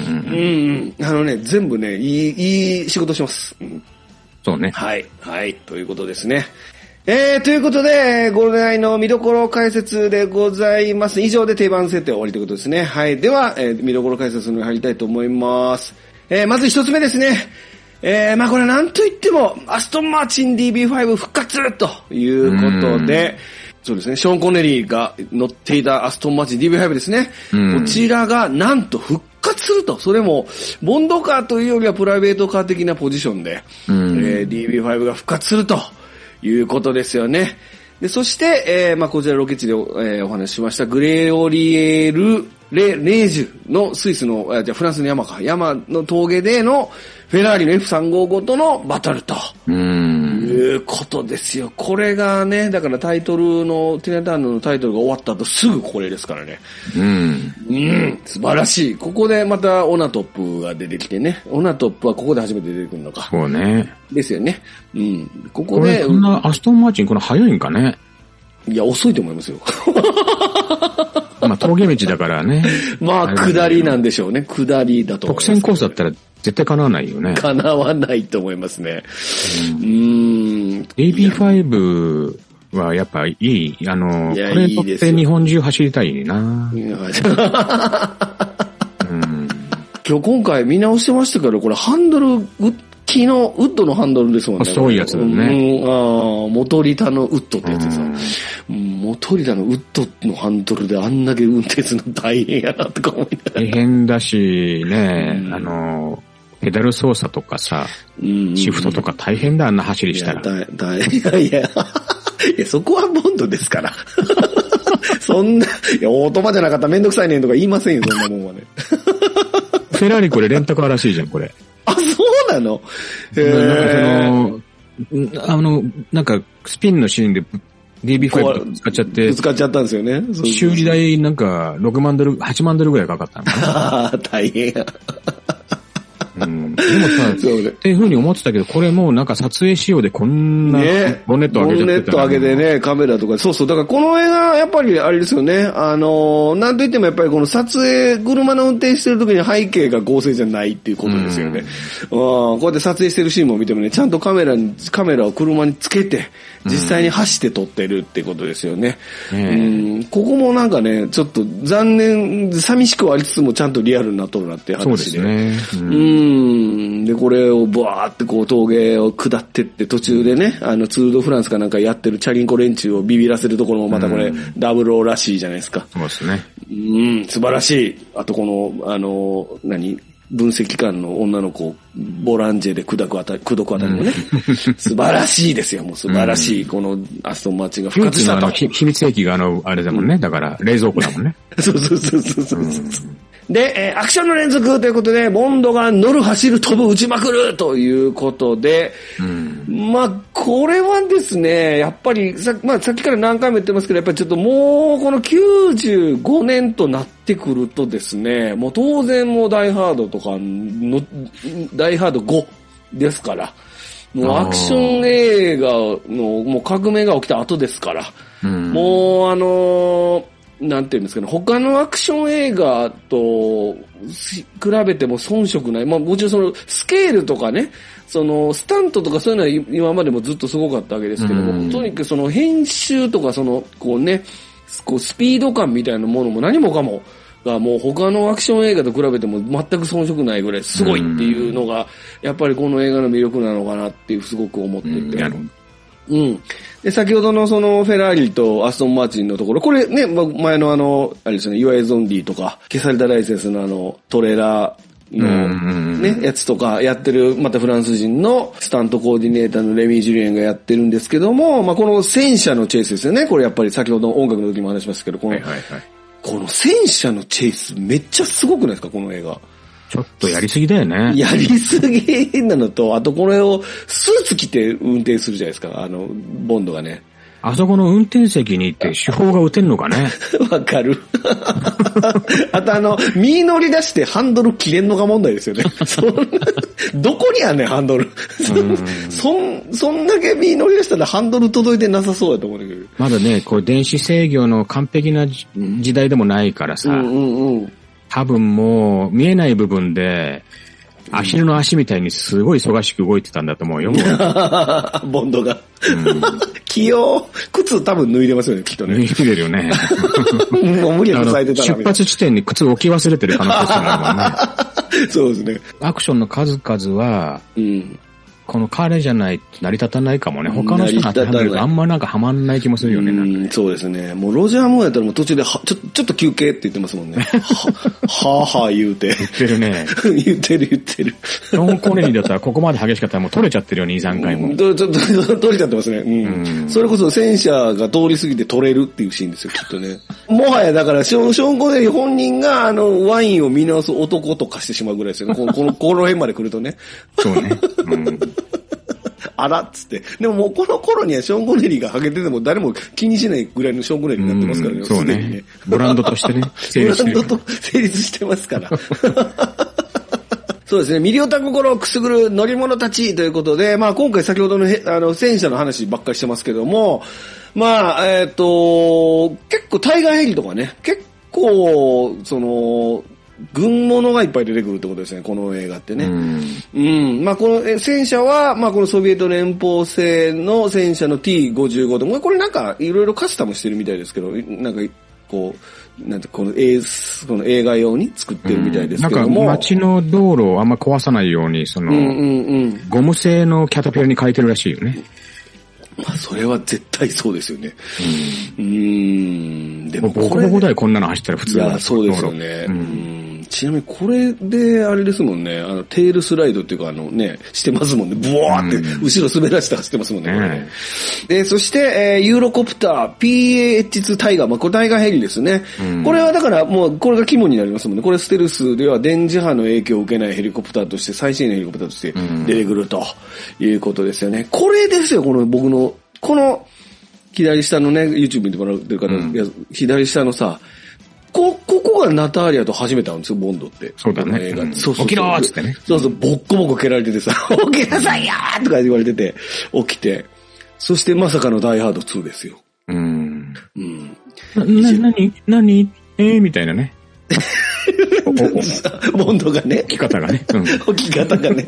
Speaker 1: 全部ね、いい仕事します。
Speaker 2: そうね。
Speaker 1: はい。ということですね。ということで、ゴールデンアイの見どころ解説でございます。以上で定番設定終わりということですね。はい。では、見どころ解説に入りたいと思います。まず一つ目ですね。これなんといっても、アストンマーチン DB5 復活ということで、そうですね、ショーン・コネリーが乗っていたアストンマーチン DB5 ですね。こちらがなんと復活すると。それも、ボンドカーというよりはプライベートカー的なポジションで、DB5 が復活するということですよね。 で、そして、こちらロケ地でお話ししました、グレオリエル・レージュのスイスの、フランスの山の峠でのフェラーリの F355 とのバトルと。いうことですよ。これがね、だからタイトルの、ティナターンのタイトルが終わった後すぐこれですからね。素晴らしい。ここでまたオナトップが出てきてね。オナトップはここで初めて出てくるのか。
Speaker 2: そうね。
Speaker 1: ですよね。ここで。
Speaker 2: こんなアストンマーチンこの早いんかね。
Speaker 1: いや、遅いと思いますよ。
Speaker 2: 峠道だからね。
Speaker 1: 下りなんでしょうね。下りだと思います。
Speaker 2: 特選コースだったら絶対叶わないよね。
Speaker 1: 叶わないと思いますね。
Speaker 2: AB5 はやっぱいい。これ取って日本中走りたいな。
Speaker 1: 今回見直してましたけど、これハンドル、木のウッドのハンドルですもんね。
Speaker 2: そういうやつだね。
Speaker 1: モトリタのウッドってやつですよ。モトリタのウッドのハンドルであんだけ運転するの大変やなとか思いながら。
Speaker 2: 大変だし、ね、ペダル操作とかさ、シフトとか大変だ、あんな走りしたら。
Speaker 1: いや、そこはボンドですから。そんな、オートマじゃなかったらめんどくさいねんとか言いませんよ、そんなもんはね。
Speaker 2: フェラーリこれレンタカーらしいじゃん、これ。
Speaker 1: そうなの？
Speaker 2: なんかスピンのシーンで DB5 使っちゃって。
Speaker 1: ぶつかっちゃったんですよね。
Speaker 2: 修理代なんか6万ドル、8万ドルぐらいかかったのかな。
Speaker 1: 大変や。
Speaker 2: でもさ、っていう風に思ってたけど、これもうなんか撮影仕様でこんなボンネット上げちゃってた、
Speaker 1: ボンネット上げてね、カメラとか、そうそう、だからこの映画、やっぱりあれですよね、なんといってもやっぱりこの撮影、車の運転してる時に背景が合成じゃないっていうことですよね。こうやって撮影してるシーンも見てもね、ちゃんとカメラを車につけて、実際に走って撮ってるってことですよね。ここもなんかね、ちょっと残念、寂しくはありつつもちゃんとリアルになっとるなっていう話で。
Speaker 2: そうですね。
Speaker 1: で、これをブワーってこう峠を下ってって途中でね、ツールドフランスかなんかやってるチャリンコ連中をビビらせるところもまたこれ、ダブルオーらしいじゃないですか。
Speaker 2: そうですね。
Speaker 1: 素晴らしい。あとこの、分析官の女の子、ボランジェで口説くあたりもね、素晴らしいですよ、もう素晴らしい。このアストンマーチンが復活したと。
Speaker 2: 秘密兵器があれだもんね。だから冷蔵庫だもんね。
Speaker 1: そう。で、アクションの連続ということで、ボンドが乗る、走る、飛ぶ、撃ちまくるということで、これはですね、やっぱりさっきから何回も言ってますけど、やっぱりちょっともう、この95年となってくるとですね、もう当然もうダイハードとかの、ダイハード5ですから、もうアクション映画のもう革命が起きた後ですから、もうなんていうんですかね、他のアクション映画と比べても遜色ない。もちろんそのスケールとかね、そのスタントとかそういうのは今までもずっとすごかったわけですけども、とにかくその編集とかその、こうね、こうスピード感みたいなものも何もかもがもう他のアクション映画と比べても全く遜色ないぐらいすごいっていうのが、やっぱりこの映画の魅力なのかなっていうすごく思ってて。で、先ほどのそのフェラーリとアストンマーチンのところ、これね、前のあれですね、岩井ゾンディとか、消されたライセンスのトレーラーのね、やつとかやってる、またフランス人のスタントコーディネーターのレミー・ジュリエンがやってるんですけども、この戦車のチェイスですよね。これやっぱり先ほどの音楽の時も話しましたけど、この戦車のチェイスめっちゃすごくないですか、この映画。
Speaker 2: ちょっとやりすぎだよね。
Speaker 1: やりすぎなのと、あとこれをスーツ着て運転するじゃないですか、ボンドがね。
Speaker 2: あそこの運転席に行って手法が打てんのかね。
Speaker 1: わかる。あと身乗り出してハンドル切れんのが問題ですよね。どこにあんねん、ハンドル。そんだけ身乗り出したらハンドル届いてなさそうやと思うんだけど。
Speaker 2: まだね、こう電子制御の完璧な時代でもないからさ。多分もう見えない部分で、アヒルの足みたいにすごい忙しく動いてたんだと思うよ、もう。
Speaker 1: ボンドが。器用。靴多分脱いでますよね、きっとね。
Speaker 2: 脱いでるよね。
Speaker 1: もう無理やとされてたら。
Speaker 2: 出発地点に靴置き忘れてる可能性があるもんね。
Speaker 1: そうですね。
Speaker 2: アクションの数々は、 この彼じゃないと成り立たないかもね。他の人が当てはめるとあんまなんかハマんない気もするよね。
Speaker 1: そうですね。もうロジャー・ムーアやったらもう途中でちょっと休憩って言ってますもんね。は言うて。
Speaker 2: 言ってるね。
Speaker 1: 言ってる。
Speaker 2: ショーン・コネリーだったらここまで激しかったらもう取れちゃってるよ、2、3回も。
Speaker 1: ちょっと取れちゃってますね。それこそ戦車が通り過ぎて取れるっていうシーンですよ、きっとね。もはやだからショーン・コネリー本人がワインを見直す男と化してしまうぐらいですよね。この辺まで来るとね。
Speaker 2: そうね。
Speaker 1: あらっつって。でももうこの頃にはショーン・コネリーがハゲてても誰も気にしないぐらいのショーン・コネリーになってますからね。
Speaker 2: そうね。ブランドとしてね、成立してる。
Speaker 1: ブランドと成立してますから。そうですね。ミリオタ心をくすぐる乗り物たちということで、まあ今回先ほどの戦車の話ばっかりしてますけども、まあ、結構対岸ヘリとかね、結構、軍物がいっぱい出てくるってことですね、この映画ってね。まあこの戦車は、まあこのソビエト連邦製の戦車の T55 で、これなんかいろいろカスタムしてるみたいですけど、なんかこう、なんてこの映画用に作ってるみたいですけども。
Speaker 2: なんか街の道路をあんま壊さないように、ゴム製のキャタピラに変えてるらしいよね。
Speaker 1: まあそれは絶対そうですよね。
Speaker 2: でもボコボコ台こんなの走ったら普通だ。
Speaker 1: いや、そうですよね。ちなみにこれであれですもんね、テールスライドっていうかしてますもんね。ブワーって後ろ滑らして走ってますもんね。で、そして、ユーロコプター PAH2 タイガー、まあこれタイガーヘリですね。これはだからもうこれが肝になりますもんね。これステルスでは電磁波の影響を受けないヘリコプターとして最新のヘリコプターとして出てくるということですよね。これですよ、僕のこの左下のね、YouTube 見てもらってる方、左下のさ、ここがナターリアと初めて会うんですよ、ボンドって。
Speaker 2: そうだね。起きろーっつってね。
Speaker 1: そう、ボッコボコ蹴られててさ、起きなさいよーとか言われてて、起きて、そしてまさかのダイハード2ですよ。
Speaker 2: 何みたいなね。
Speaker 1: ボンドがね。
Speaker 2: 起き方がね。
Speaker 1: 起き方がね。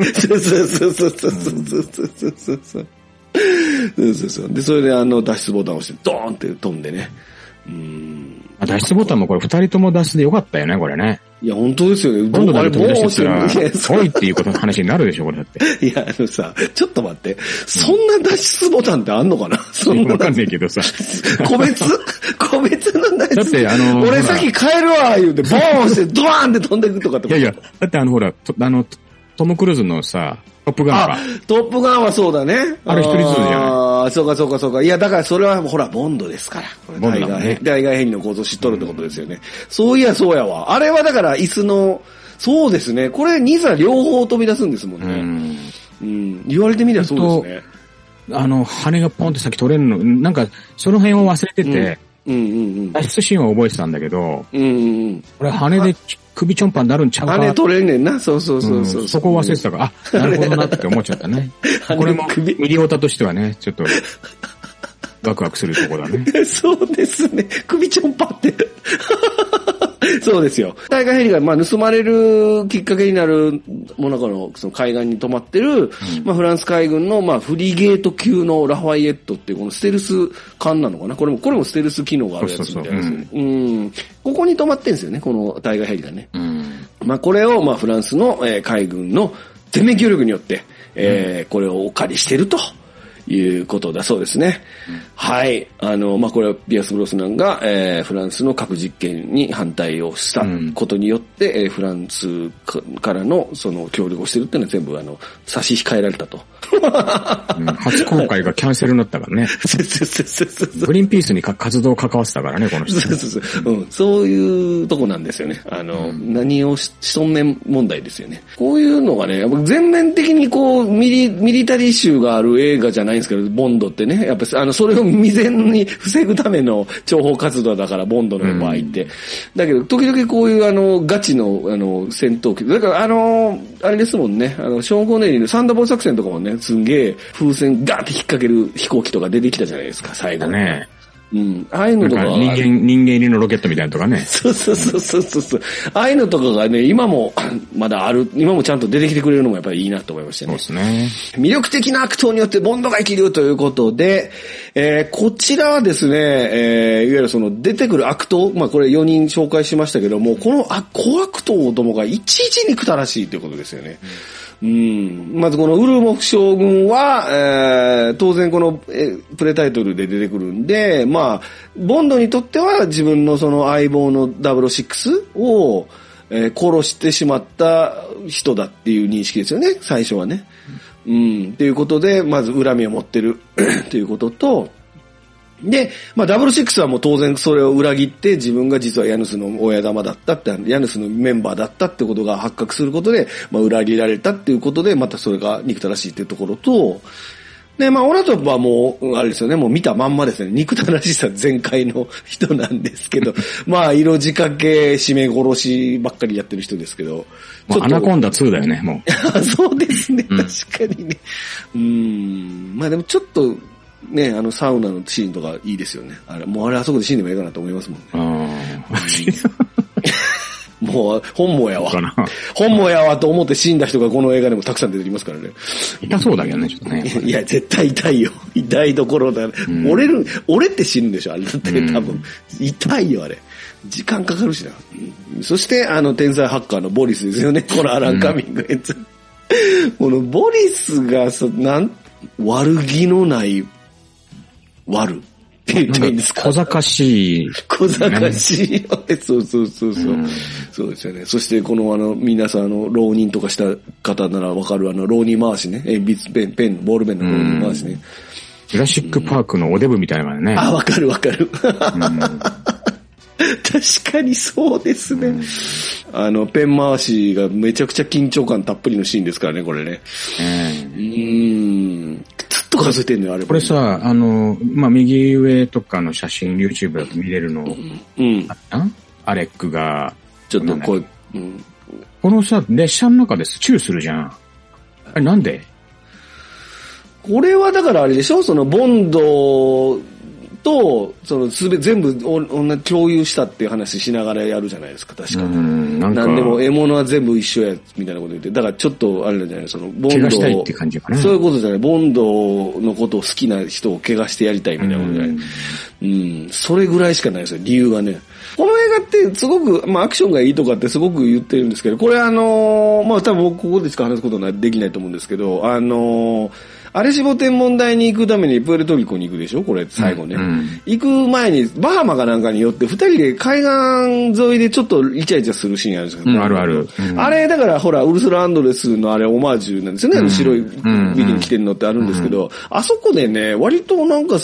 Speaker 1: そう。で、それで脱出ボタンを押して、ドーンって飛んでね。
Speaker 2: 脱出ボタンもこれ二人とも脱出でよかったよね、これね。
Speaker 1: いや、本当ですよね。
Speaker 2: ボンドだけ飛び出してたら、おいっていうことの話になるでしょ、これだって。
Speaker 1: いや、さ、ちょっと待って。そんな脱出ボタンってあんのかな？
Speaker 2: わかんないけどさ。
Speaker 1: 個別の脱出。
Speaker 2: だって
Speaker 1: 俺さっき帰るわ、言うて、ボーンしてドワーンって飛んでいくとかって。
Speaker 2: いや、だってほら、トム・クルーズのさ、トップガンか。
Speaker 1: トップガンはそうだね。
Speaker 2: あれ一人ずつじゃない。
Speaker 1: ああ、そうか。いや、だからそれはほら、ボンドですから。
Speaker 2: ボンドだね。
Speaker 1: 大概ヘリの構造知っとるってことですよね。そういやわ。あれはだから椅子の、そうですね。これ2座両方飛び出すんですもんね。言われてみりゃそうですね。
Speaker 2: 羽がポンって先取れるの、なんか、その辺を忘れてて、脱出シーンは覚えてたんだけど、これ羽で首ちょんぱになるんちゃうか。
Speaker 1: 羽取れんねんな。そう。
Speaker 2: そこを忘れてたから、なるほどなって思っちゃったね。これもミリオタとしてはね、ちょっと、ワクワクするところだね。
Speaker 1: そうですね。首ちょんぱって。そうですよ。タイガーヘリが盗まれるきっかけになるもののその海岸に止まってる、フランス海軍のフリゲート級のラファイエットっていうこのステルス艦なのかな。これもステルス機能があるやつみたいですよね。ここに止まってんですよね、このタイガーヘリがね。これをフランスの海軍の全面協力によって、これをお借りしてると。いうことだそうですね。はい。これはピアス・ブロスナンが、フランスの核実験に反対をしたことによって、フランスからのその協力をしてるっていうのは全部差し控えられたと。
Speaker 2: 初公開がキャンセルになったからね。グリーンピースに活動関わってたからね、この人。
Speaker 1: そういうとこなんですよね。何をしとんねん問題ですよね。こういうのがね、全面的にこう、ミリタリー集がある映画じゃないんですけど、ボンドってね、やっぱそれを未然に防ぐための諜報活動だから、ボンドの場合って。だけど、時々こういうガチの戦闘機。だからあれですもんね、ショーン・コネリーのサンダーボール作戦とかもね、すんげえ風船ガーって引っ掛ける飛行機とか出てきたじゃないですか、最後ね。ああいうのとか。
Speaker 2: 人間入りのロケットみたいなとかね。
Speaker 1: そう。ああいうのとかがね、今もまだある、今もちゃんと出てきてくれるのもやっぱりいいなと思いましたね。
Speaker 2: そうですね。
Speaker 1: 魅力的な悪党によってボンドが生きるということで、こちらはですね、いわゆるその出てくる悪党、これ4人紹介しましたけども、この小悪党どもがいちいち憎たらしいということですよね。 まずこのウルモフ将軍は、当然この、プレタイトルで出てくるんで、まあ、ボンドにとっては自分のその相棒の006を、殺してしまった人だっていう認識ですよね、最初はね。っていうことで、まず恨みを持ってるということと、で、まあ、006はもう当然それを裏切って自分が実はヤヌスの親玉だったって、ヤヌスのメンバーだったってことが発覚することで、まあ、裏切られたっていうことで、またそれが憎たらしいっていうところと、で、まあ、オラトップはもう、あれですよね、もう見たまんまですね。憎たらしさ全開の人なんですけど、まあ、色仕掛け、締め殺しばっかりやってる人ですけど。
Speaker 2: アナコンダ2だよね、も
Speaker 1: う。そうですね、確かにね。まあでもちょっと、ね、サウナのシーンとかいいですよね。もうあそこで死んでもいいかなと思いますもんね。もう、本望やわ。本望やわと思って死んだ人がこの映画でもたくさん出てきますからね。
Speaker 2: 痛そうだけどね、ちょっとね。
Speaker 1: いや、絶対痛いよ。痛いところだ。折れて死ぬんでしょ、あれだって多分。痛いよ、あれ。時間かかるしな。そして、天才ハッカーのボリスですよね。このアラン・カミングやつ。このボリスが、悪気のない悪って言ったらいいんですか？
Speaker 2: 小賢しい。
Speaker 1: 小賢しいよね。そう。そうですよね。そしてこの皆さん浪人とかした方ならわかる浪人回しね。鉛筆ペン、ボールペンの浪人回しね。
Speaker 2: ジュラシックパークのおデブみたいなのね。
Speaker 1: わかる。確かにそうですね。ペン回しがめちゃくちゃ緊張感たっぷりのシーンですからね、これね。ずっと数えてんのよ、あれ。
Speaker 2: これさ、まあ、右上とかの写真、YouTube だと見れるの。アレックが。
Speaker 1: ちょっとこう、
Speaker 2: このさ、列車の中でチューするじゃん。あれなんで？
Speaker 1: これはだからあれでしょ？そのボンドと、全部共有したっていう話しながらやるじゃないですか、確かに。なんでも獲物は全部一緒や、みたいなこと言って。だからちょっとあれなんじゃない、
Speaker 2: ボンドを。怪我したいって感じかな。
Speaker 1: そういうことじゃない。ボンドのことを好きな人を怪我してやりたいみたいなことじゃない。それぐらいしかないですよ、理由がね。この映画ってすごく、まあアクションがいいとかってすごく言ってるんですけど、これまあ多分僕ここでしか話すことはできないと思うんですけど、アレシボ天文台に行くためにプエルトリコに行くでしょこれ最後ね。行く前にバハマかなんかによって二人で海岸沿いでちょっとイチャイチャするシーンあるんですけど、
Speaker 2: ある。
Speaker 1: あれだからほらウルスラ・アンドレスのあれオマージュなんですよね。白いビキニ着てるのってあるんですけど、あそこでね、割となんか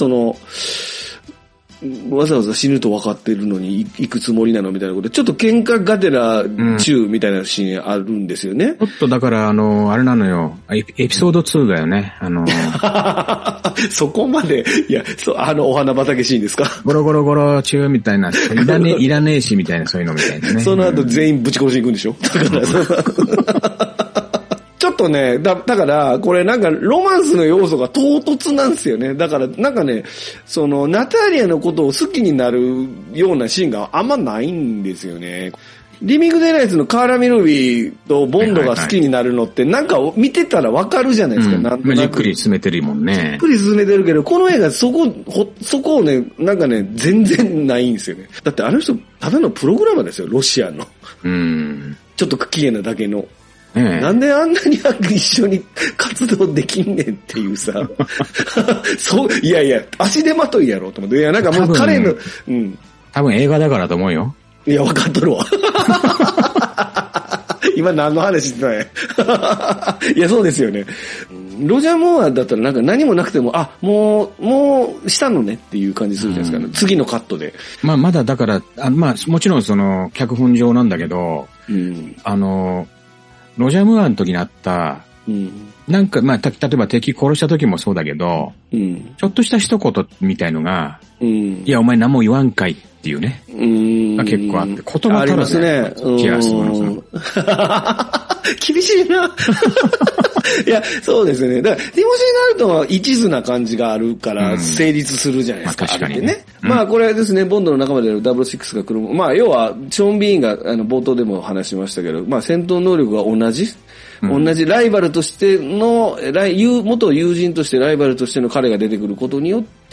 Speaker 1: わざわざ死ぬと分かってるのに行くつもりなのみたいなことで、ちょっと喧嘩がてら中みたいなシーンあるんですよね。
Speaker 2: ちょっとだからあれなのよ。エピソード2だよね。
Speaker 1: そこまで、いや、お花畑シーンですか？
Speaker 2: ゴロゴロゴロ中みたいな、いらねえしみたいな、そういうのみたいなね。
Speaker 1: その後全員ぶち殺しに行くんでしょ？だからちょっとね、だから、これなんかロマンスの要素が唐突なんですよね。だからなんかね、ナタリアのことを好きになるようなシーンがあんまないんですよね。リミングデイライツのカーラ・ミルビーとボンドが好きになるのってなんか見てたらわかるじゃないですか。なんとなく
Speaker 2: じっくり進めてるもんね。
Speaker 1: じっくり進めてるけど、この映画そこをね、なんかね、全然ないんですよね。だってあの人、ただのプログラマーですよ、ロシアの。ちょっと不機嫌なだけの。なんであんなに一緒に活動できんねんっていうさ。いや、足手まといやろうと思って。いや、なんかもう彼の、
Speaker 2: 多分映画だからと思うよ。
Speaker 1: いや、分かっとるわ。今何の話してたんや。いや、そうですよね。ロジャー・モアだったらなんか何もなくても、もうしたのねっていう感じするじゃないですか、次のカットで。
Speaker 2: まあ、まだだから、まあ、もちろん脚本上なんだけど、ロジャー・ムーアの時にあった、なんか、まあ、例えば敵殺した時もそうだけど、ちょっとした一言みたいのが、いや、お前何も言わんかいっていうね。が結構あって、言葉足らずね。気がする。
Speaker 1: 厳しいな。いや、そうですね。だから、ティモシー・ナルトンは一途な感じがあるから成立するじゃないですか。
Speaker 2: 確かにね。
Speaker 1: まあこれですね、ボンドの仲間である006が来る。まあ要は、ショーン・ビーンが冒頭でも話しましたけど、まあ戦闘能力が同じライバルとしての、元友人としてライバルとしての彼が出てくることによって、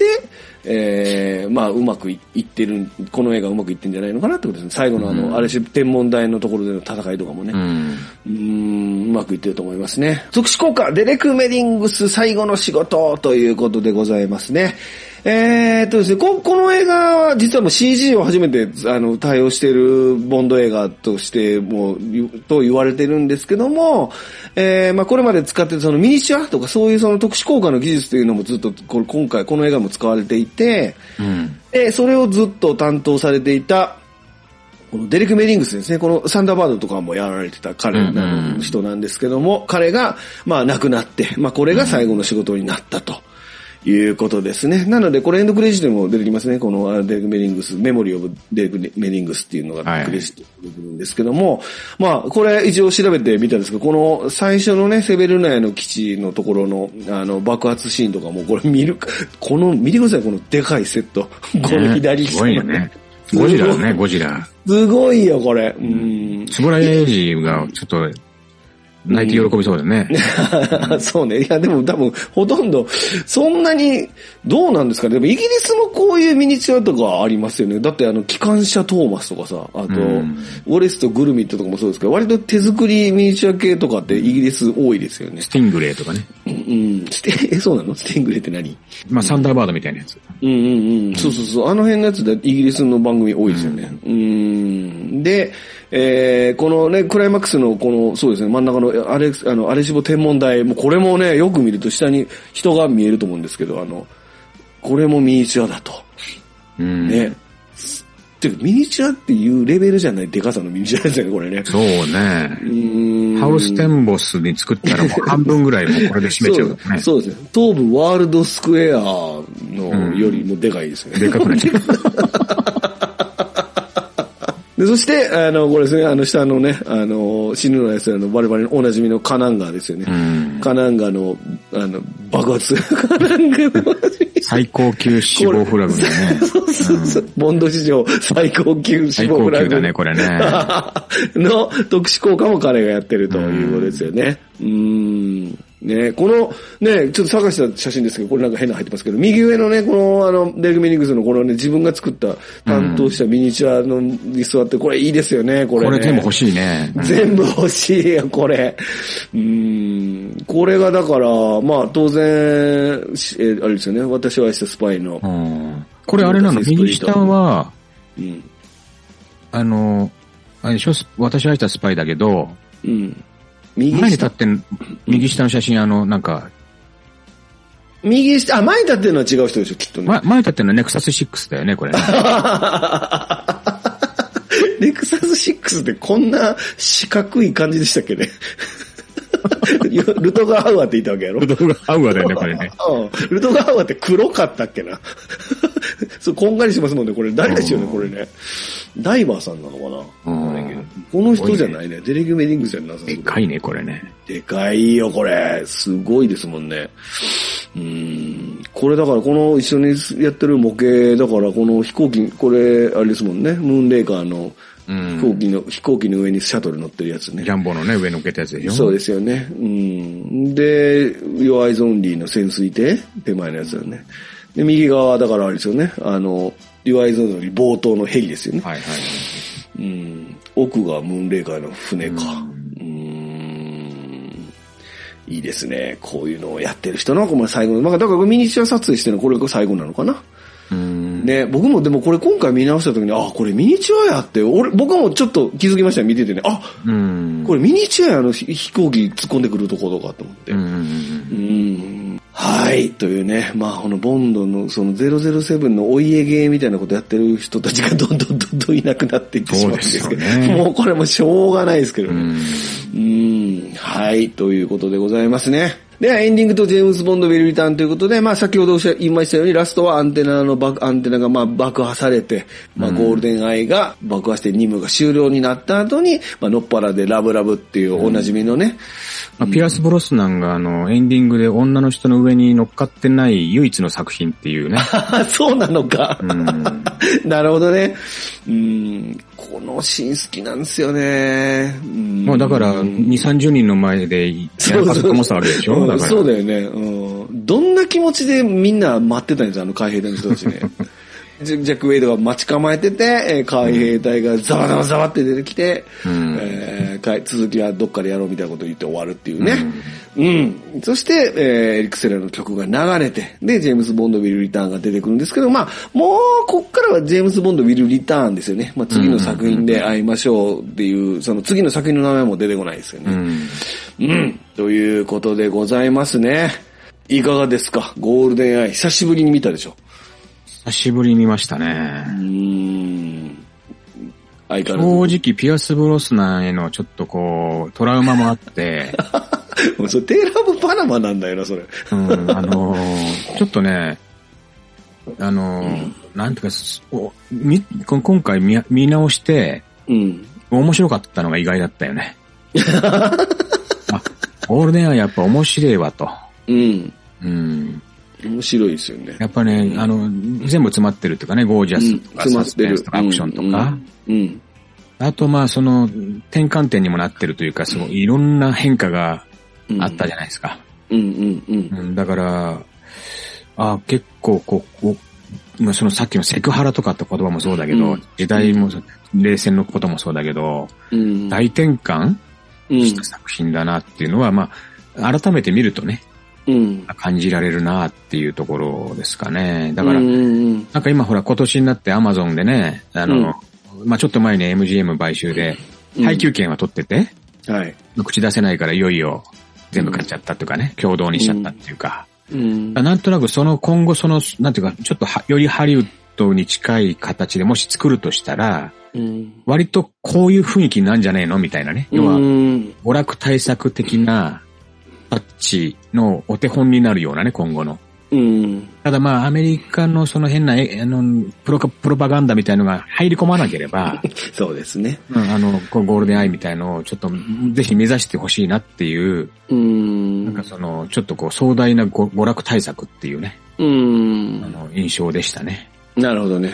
Speaker 1: まあ、うまくいってる、この映画うまくいってんじゃないのかなってことですね。最後のあれし、天文台のところでの戦いとかもね。うまくいってると思いますね。特殊効果、デレク・メディングス最後の仕事ということでございますね。ですね、この映画は実はもう CG を初めて対応しているボンド映画としてもと言われてるんですけども、まあこれまで使ってるそのミニチュアとかそういうその特殊効果の技術というのもずっと今回この映画も使われていて、でそれをずっと担当されていたこのデレク・メディングスですね。このサンダーバードとかもやられてた彼の人なんですけども、彼がまあ亡くなって、まあこれが最後の仕事になったと。いうことですね。なので、これエンドクレジットにも出てきますね。このデレク・メディングス、メモリー・オブ・デレク・メディングスっていうのがクレジットに出てくるんですけども、まあ、これ一応調べてみたんですけど、この最初のね、セベルナヤの基地のところの、爆発シーンとかも、これ見てください、このでかいセット。この左下。
Speaker 2: すごいよね。ゴジラだね、ゴジラ。
Speaker 1: すごいよ、これ。
Speaker 2: 円谷がちょっと、泣いて喜びそうだね。
Speaker 1: そうね。いや、でも多分、ほとんど、そんなに、どうなんですかね。でも、イギリスもこういうミニチュアとかありますよね。だって、機関車トーマスとかさ、あと、ウォレスとグルミットとかもそうですけど、割と手作りミニチュア系とかってイギリス多いですよね。
Speaker 2: スティングレイとかね。
Speaker 1: そうなの？スティングレイって何？
Speaker 2: まあ、サンダーバードみたいなやつ。
Speaker 1: そうそうそう。あの辺のやつでイギリスの番組多いですよね。で、このね、クライマックスのこの、そうですね、真ん中のアレシボ天文台、もうこれもね、よく見ると下に人が見えると思うんですけど、これもミニチュアだと。ね。てかミニチュアっていうレベルじゃないデカさのミニチュアですよね、これね。
Speaker 2: そうね。ハウステンボスに作ったらもう半分ぐらいもうこれで占めちゃうからね。
Speaker 1: そうですね。東部ワールドスクエアのよりもでかいですよね。
Speaker 2: でかくなっちゃう。
Speaker 1: で、そして、これですね、下のね、死ぬのやつらのバリバリのおなじみのカナンガーですよね。カナンガーの、爆発。カナンガーの
Speaker 2: 最高級死亡フラグだね。
Speaker 1: そう。ボンド史上最高級死亡フラグ。
Speaker 2: 最高級だね、これね。
Speaker 1: の特殊効果も彼がやってるということですよね。ね、この、ね、ちょっと探した写真ですけど、これなんか変な入ってますけど、右上のね、このデレク・メディングスのこのね、自分が作った担当したミニチュアのに座って、これいいですよね、これ、ね。
Speaker 2: これ全部欲しいね。
Speaker 1: 全部欲しいよ、これ。これがだから、まあ当然、あれですよね、私は愛したスパイの。
Speaker 2: これあれなの、右下は、あれでしょ、私愛したスパイだけど、前に立ってん、右下の写真、なんか。
Speaker 1: 前に立ってるのは違う人でしょ、きっとね。
Speaker 2: 前に立ってるのはネクサス6だよね、これね。
Speaker 1: ネクサス6ってこんな四角い感じでしたっけね。ルトガーハウアーって言ったわけやろ？
Speaker 2: ルトガーハウアーだよね、これね。
Speaker 1: ルトガーハウアーって黒かったっけな。そう、こんがりしますもんね、これ。誰でしょうね、これね。ダイバーさんなのかな？この人じゃないね。デレク・メディングスじゃなさそう。
Speaker 2: でかいね、これね。
Speaker 1: でかいよ、これ。すごいですもんね。これだから、この一緒にやってる模型、だからこの飛行機、これ、あれですもんね。ムーンレイカーの飛行機の上にシャトル乗ってるやつね。
Speaker 2: ジャンボのね、上乗っけたやつでしょ。
Speaker 1: そうですよね。で、Your Eyes Only の潜水艇手前のやつだよね。で、右側はだからあれですよね。Your Eyes Only 冒頭のヘリですよね。奥がムーンレイカーの船か。いいですね。こういうのをやってる人の、これ最後の、だからミニチュア撮影してるのこれが最後なのかな。ね、僕もでもこれ今回見直した時に、これミニチュアやって、僕もちょっと気づきましたよ、見ててね。これミニチュアやの飛行機突っ込んでくるところかと思って。はい、というね、まあ、このボンドのその007のお家芸みたいなことやってる人たちがどんどんいなくなっていってしまうんですけど、もうこれもしょうがないですけどね。はい、ということでございますね。ではエンディングとジェームズ・ボンド・ウィル・リターンということで、まあ先ほど言いましたようにラストはアンテナがまあ爆破されて、まあゴールデンアイが爆破して任務が終了になった後に、まあのっぱらでラブラブっていうおなじみのね。
Speaker 2: ピアス・ブロスナンがエンディングで女の人の上に乗っかってない唯一の作品っていうね。
Speaker 1: そうなのか。なるほどね。このシーン好きなんですよね。
Speaker 2: もうだから2、30人の前でやらかす可能性あるでしょ。だから
Speaker 1: そうだよね。 どんな気持ちでみんな待ってたんですよ、海兵隊の人たちね。ジャック・ウェイドが待ち構えてて、海兵隊がザワザワザワって出てきて、続きはどっかでやろうみたいなことを言って終わるっていうね。そして、エリック・セラーの曲が流れて、で、ジェームズ・ボンド・ウィル・リターンが出てくるんですけど、まあ、もう、こっからはジェームズ・ボンド・ウィル・リターンですよね。まあ、次の作品で会いましょうっていう、その次の作品の名前も出てこないですよね。ということでございますね。いかがですか？ゴールデンアイ。久しぶりに見たでしょ？
Speaker 2: 久しぶりに見ましたね。正直、ピアス・ブロスナンへのちょっとこう、トラウマもあって。
Speaker 1: もうそれテーラー・オブ・パナマなんだよな、それ。
Speaker 2: ちょっとね、なんていうか、今回見直して、面白かったのが意外だったよね。ゴールデンはやっぱ面白いわと。
Speaker 1: 面白いですよね。
Speaker 2: やっぱね、全部詰まってるっていうかね、ゴージャスとか、サスペンスとかアクションとか。あと、まあ、その、転換点にもなってるというか、すごいいろんな変化があったじゃないですか。だから、結構、まあ、そのさっきのセクハラとかって言葉もそうだけど、時代も、冷戦のこともそうだけど、大転換した作品だなっていうのは、まあ、改めて見るとね、感じられるなっていうところですかね。だから、なんか今ほら今年になってアマゾンでね、まあ、ちょっと前に MGM 買収で、配給権は取ってて、口出せないからいよいよ全部買っちゃったというかね、共同にしちゃったっていうか、なんとなく今後なんていうか、ちょっとよりハリウッドに近い形でもし作るとしたら、割とこういう雰囲気なんじゃねえのみたいなね。要は、娯楽対策的な、タッチのお手本になるようなね、今後の。ただまあ、アメリカのその変な、プロパガンダみたいのが入り込まなければ。
Speaker 1: そうですね。
Speaker 2: ゴールデンアイみたいのをちょっと、ぜひ目指してほしいなっていう。なんかちょっとこう、壮大な娯楽対策っていうね。印象でしたね。
Speaker 1: なるほどね。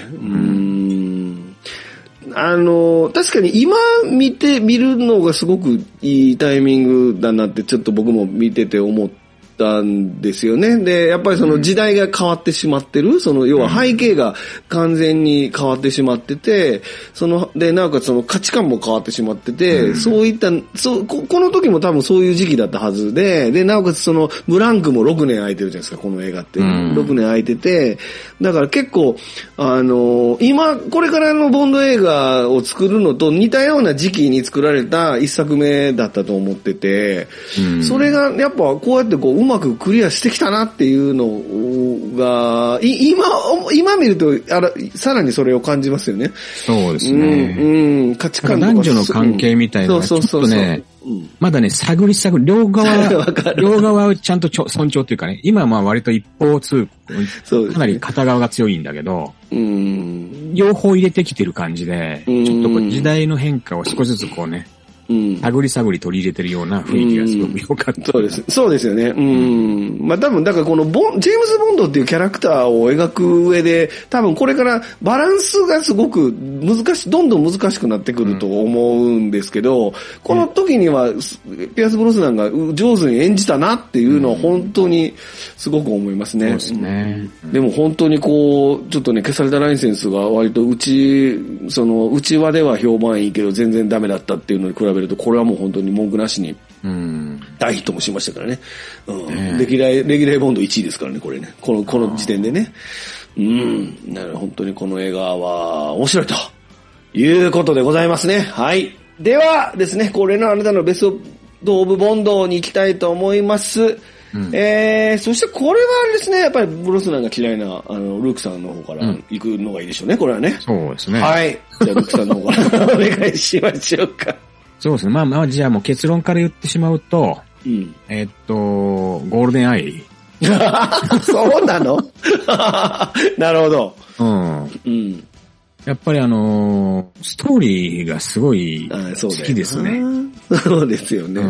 Speaker 1: 確かに今見るのがすごくいいタイミングだなってちょっと僕も見てて思ったんですよね。で、やっぱりその時代が変わってしまってる、要は背景が完全に変わってしまってて、で、なおかつ価値観も変わってしまってて、そういった、この時も多分そういう時期だったはずで、で、なおかつブランクも6年空いてるじゃないですか、この映画って。6年空いてて、だから結構、今、これからのボンド映画を作るのと似たような時期に作られた一作目だったと思ってて、それがやっぱこうやってうまくクリアしてきたなっていうのが、今見ると、さらにそれを感じますよね。
Speaker 2: そうですね。
Speaker 1: 価値観とか。
Speaker 2: 男女の関係みたいなのがちょっとね、まだね、探り、両側をちゃんと尊重というかね、今はまあ割と一方通行、かなり片側が強いんだけど、両方入れてきてる感じで、ちょっと時代の変化を少しずつこうね、探り探り取り入れてるような雰囲気がすごく良かった。
Speaker 1: そうですよね。まあ多分、だからこのジェームズ・ボンドっていうキャラクターを描く上で、多分これからバランスがすごくどんどん難しくなってくると思うんですけど、この時には、ピアス・ブロスナンが上手に演じたなっていうのは本当にすごく思いますね。
Speaker 2: そうですね。
Speaker 1: でも本当にちょっとね、消されたライセンスが割と内輪では評判いいけど全然ダメだったっていうのに比べると、これはもう本当に文句なしに大ヒットもしましたからね。歴代ボンド1位ですからね、これね。この時点でね。本当にこの映画は面白いということでございますね。はい。ではですね、これのあなたのベストオブボンドに行きたいと思います。そしてこれはあれですね、やっぱりブロスナンが嫌いな、ルークさんの方から行くのがいいでしょうね、これはね。
Speaker 2: そうですね。
Speaker 1: はい。じゃあルークさんの方からお願いしましょうか。
Speaker 2: そうですね。まあ、じゃあもう結論から言ってしまうと、ゴールデンアイ。
Speaker 1: そうなのなるほど。
Speaker 2: やっぱりストーリーがすごい好きですね。
Speaker 1: そうですよね。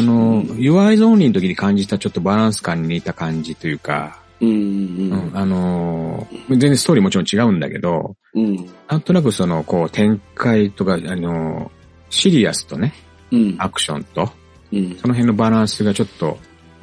Speaker 2: Your Eyes Only の時に感じたちょっとバランス感に似た感じというか、全然ストーリーもちろん違うんだけど、なんとなくこう展開とか、シリアスとね、アクションと、その辺のバランスがちょっと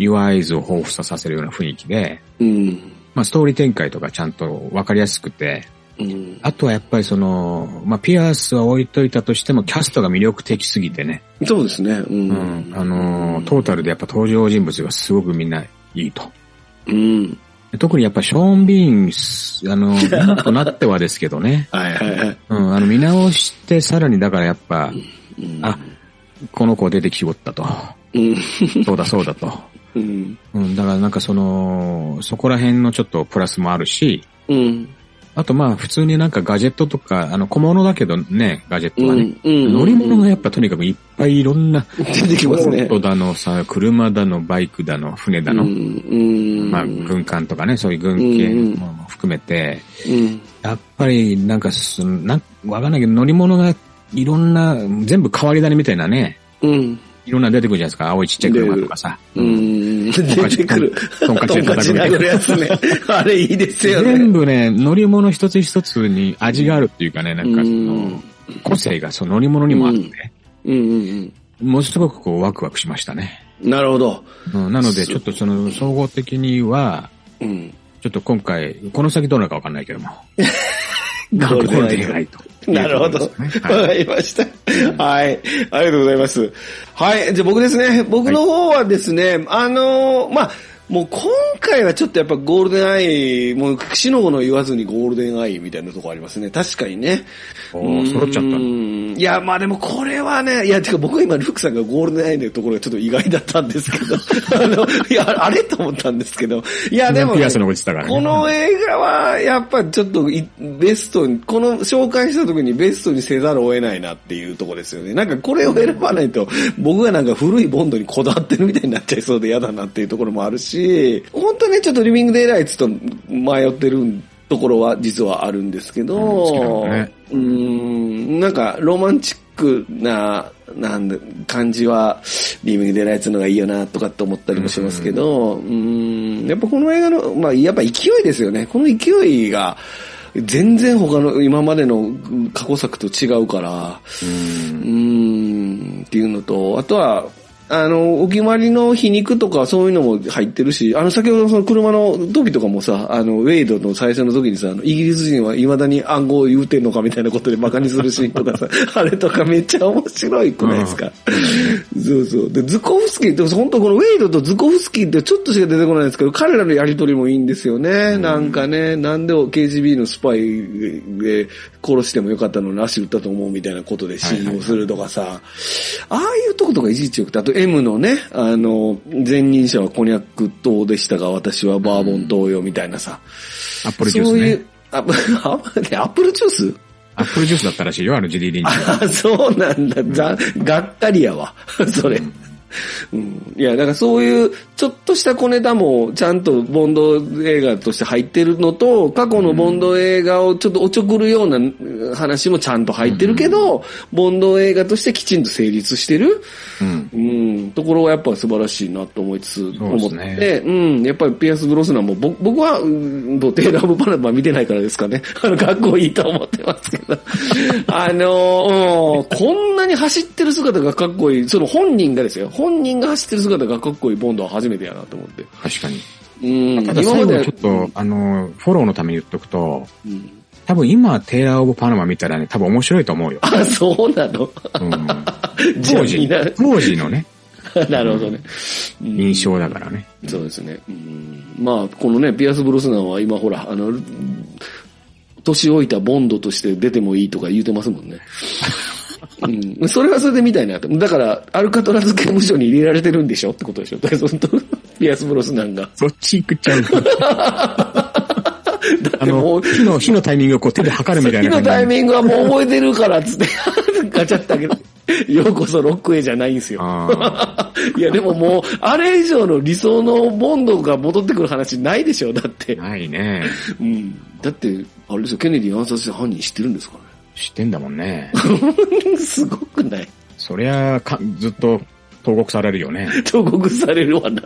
Speaker 2: Your Eyes を彷彿させるような雰囲気で、まあストーリー展開とかちゃんとわかりやすくて、あとはやっぱりまあピアスは置いといたとしてもキャストが魅力的すぎてね。
Speaker 1: そうですね。
Speaker 2: トータルでやっぱ登場人物がすごくみんないいと。特にやっぱショーン・ビーンス、今となってはですけどね。
Speaker 1: はいはいはい。
Speaker 2: 見直してさらにだからやっぱ、この子出てきおったと。そうだと。だからなんかそこら辺のちょっとプラスもあるし、あとまあ普通になんかガジェットとか、小物だけどね、ガジェットはね。乗り物がやっぱとにかくいっぱいいろんな、
Speaker 1: 出てきますね。
Speaker 2: ボートだのさ、車だの、バイクだの、船だの。まあ軍艦とかね、そういう軍艦も含めて、やっぱりなんかわかんないけど乗り物がいろんな、全部変わり種みたいなね。いろんな出てくるじゃないですか。青いちっちゃい車とかさ。
Speaker 1: 出てくる。トンカチ殴るやつね。あれいいですよね。
Speaker 2: 全部ね、乗り物一つ一つに味があるっていうかね、なんか個性が乗り物にもあって、ものすごくこうワクワクしましたね。
Speaker 1: なるほど。
Speaker 2: なのでちょっと総合的には、ちょっと今回、この先どうなるかわかんないけども。ゴールデンアイと。
Speaker 1: なるほど。わかりました。はい。ありがとうございます。はい。じゃあ僕ですね。僕の方はですね、まあ、もう今回はちょっとやっぱゴールデンアイ、もう死の子の言わずにゴールデンアイみたいなとこありますね。確かにね。
Speaker 2: 揃っちゃった。
Speaker 1: いや、まあでもこれはね、いや、てか僕は今ルークさんがゴールデンアイのところがちょっと意外だったんですけど、いや、あれと思ったんですけど、いやでも、ね、この映画はやっぱちょっとベストに、この紹介した時にベストにせざるを得ないなっていうところですよね。なんかこれを選ばないと、僕がなんか古いボンドにこだわってるみたいになっちゃいそうで嫌だなっていうところもあるし、本当にね、ちょっとリビングデイライツと迷ってるところは実はあるんですけど、なんかロマンチックな感じはリビングデイライツのがいいよなとかって思ったりもしますけど、やっぱこの映画の、まあやっぱ勢いですよね。この勢いが全然他の今までの過去作と違うから、っていうのと、あとはお決まりの皮肉とかそういうのも入ってるし、先ほどその車の時とかもさ、ウェイドの最初の時にさ、イギリス人は未だに暗号を言うてんのかみたいなことで馬鹿にするシーンとかさ、あれとかめっちゃ面白いくないですか。そうそう。で、ズコフスキーって、本当このウェイドとズコフスキーってちょっとしか出てこないんですけど、彼らのやりとりもいいんですよね。なんかね、なんで KGB のスパイで殺してもよかったのに足打ったと思うみたいなことで信用するとかさ、ああいうとことかいちいちよくて、あとM のね、前任者はコニャック党でしたが、私はバーボン党よみたいなさ。
Speaker 2: アップルジュースね。そういう、
Speaker 1: アップルジュース？
Speaker 2: アップルジュースだったらしいよ、ジュディ・リンチ。
Speaker 1: あ、そうなんだ。がっかりやわ。それ。いや、だからそういう、ちょっとした小ネタもちゃんとボンド映画として入ってるのと、過去のボンド映画をちょっとおちょくるような話もちゃんと入ってるけど、ボンド映画としてきちんと成立してる、ところがやっぱ素晴らしいなと思いつつ、思って、やっぱりピアス・ブロスナンも僕は、テイラー・オブ・パナマ見てないからですかね。かっこいいと思ってますけど。こんなに走ってる姿がかっこいい、その本人がですよ。本人が走ってる姿がかっこいいボンドは初めてやなと思って。
Speaker 2: 確かに。ただ最後ちょっと、フォローのために言っとくと、多分今テイラー・オブ・パナマ見たらね、多分面白いと思うよ。
Speaker 1: あ、そうなの？
Speaker 2: 当時のね。
Speaker 1: なるほどね。
Speaker 2: 印象だからね。
Speaker 1: そうですね。まあ、このね、ピアス・ブロスナンは今ほら、年老いたボンドとして出てもいいとか言うてますもんね。それはそれでみたいな。だから、アルカトラズ刑務所に入れられてるんでしょってことでしょ。ピアス・ブロスナンが。
Speaker 2: そっち行くっちゃう。だってもう、火のタイミングをこう手で測るみたいな。
Speaker 1: 火のタイミングはもう覚えてるからつって、ガチャったけど、ようこそロックへじゃないんですよ。いやでももう、あれ以上の理想のボンドが戻ってくる話ないでしょ、だって。
Speaker 2: ないね。
Speaker 1: だって、あれですよ、ケネディ暗殺した犯人知ってるんですかね。
Speaker 2: 知ってんだもんね。
Speaker 1: すごくない？
Speaker 2: そりゃずっと投獄されるよね。
Speaker 1: 投獄されるわな。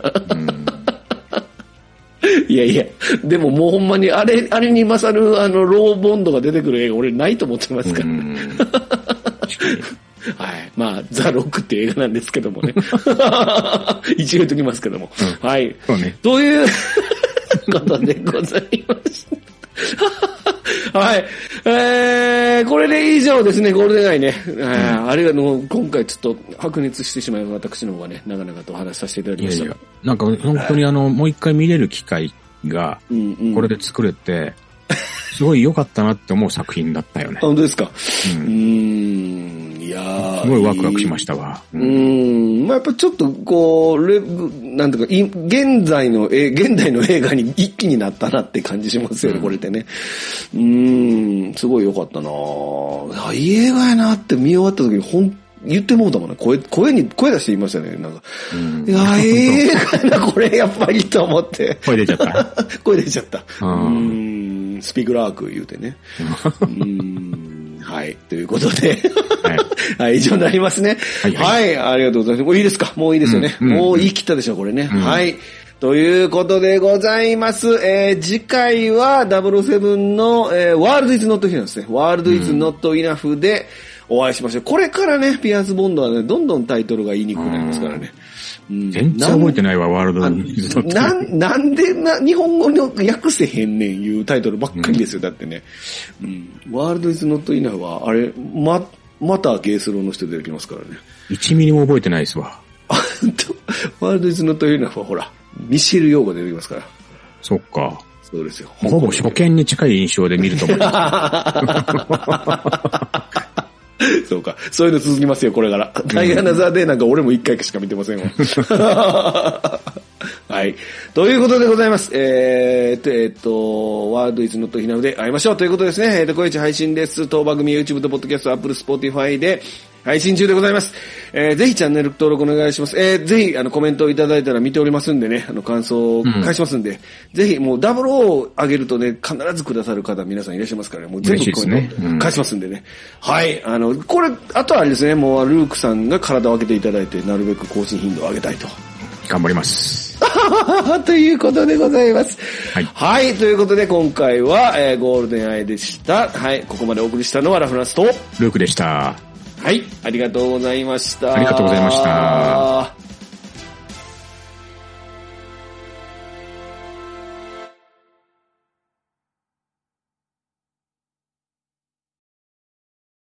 Speaker 1: いやいや、でももうほんまにあれに勝るローボンドが出てくる映画俺ないと思ってますから。 はい。まあ、ザ・ロックっていう映画なんですけどもね。一応言っときますけども。うん、はい。
Speaker 2: そうね。
Speaker 1: ということでございました。はい。これで以上ですね、ゴールデンアイね。あれが今回ちょっと白熱してしまい私の方がね、長々とお話しさせていただきました。いやいや、
Speaker 2: なんか本当にもう一回見れる機会が、これで作れて、すごい良かったなって思う作品だったよね。
Speaker 1: 本当ですか。
Speaker 2: いやー。すごいワクワクしましたわ。
Speaker 1: まあ、やっぱちょっとこう、なんていうか、現代の映画に一気になったなって感じしますよね、これってね。すごい良かったないい映画やなって見終わった時に言ってもうたもんね。声出して言いましたね。なんか。いや、映画やな、これやっぱりと思って。
Speaker 2: 声出ちゃった
Speaker 1: 声出ちゃった。スピークラーク言うてね。はい。ということで。はい。以上になりますね。はい。ありがとうございます。もういいですか？もういいですよね。もう言い切ったでしょ、これね。はい。ということでございます。次回は007の、ワールドイズノットヒナフですね。ワールドイズノットイナフでお会いしましょう。これからね、ピアース・ボンドはね、どんどんタイトルが言いにくくなりますからね。
Speaker 2: 全然覚えてないわ、ワールドイズノットイナフ。
Speaker 1: なんで日本語の訳せへんねんいうタイトルばっかりですよ、だってね。ワールドイズノットイナフは、あれ、またゲースローの人出てきますからね。
Speaker 2: 1ミリも覚えてないですわ。
Speaker 1: ワールドイズノットイナフはほら、ミシェル・ヨーゴ出てきますから。
Speaker 2: そっか。
Speaker 1: そうですよ。
Speaker 2: ほぼ初見に近い印象で見ると思う。
Speaker 1: そうか。そういうの続きますよ、これから。ダイアナザーでなんか俺も一回しか見てませんわ。はい。ということでございます。ワールドイズノットヒナフで会いましょうということですね。こいち配信です。当番組 YouTube と Podcast、Apple、Spotify で配信中でございます。ぜひチャンネル登録お願いします。ぜひコメントいただいたら見ておりますんでね、感想を返しますんで、ぜひもう00を上げるとね、必ずくださる方皆さんいらっしゃいますからね、もう全部コメント返しますんでね。はい。これ、あとはあれですね、もうルークさんが体を上げていただいて、なるべく更新頻度を上げたいと。
Speaker 2: 頑張ります。
Speaker 1: ということでございます。はい。はい。ということで今回は、ゴールデンアイでした。はい。ここまでお送りしたのはラフランスと
Speaker 2: ルークでした。
Speaker 1: はい。ありがとうございました。
Speaker 2: ありがとうございました。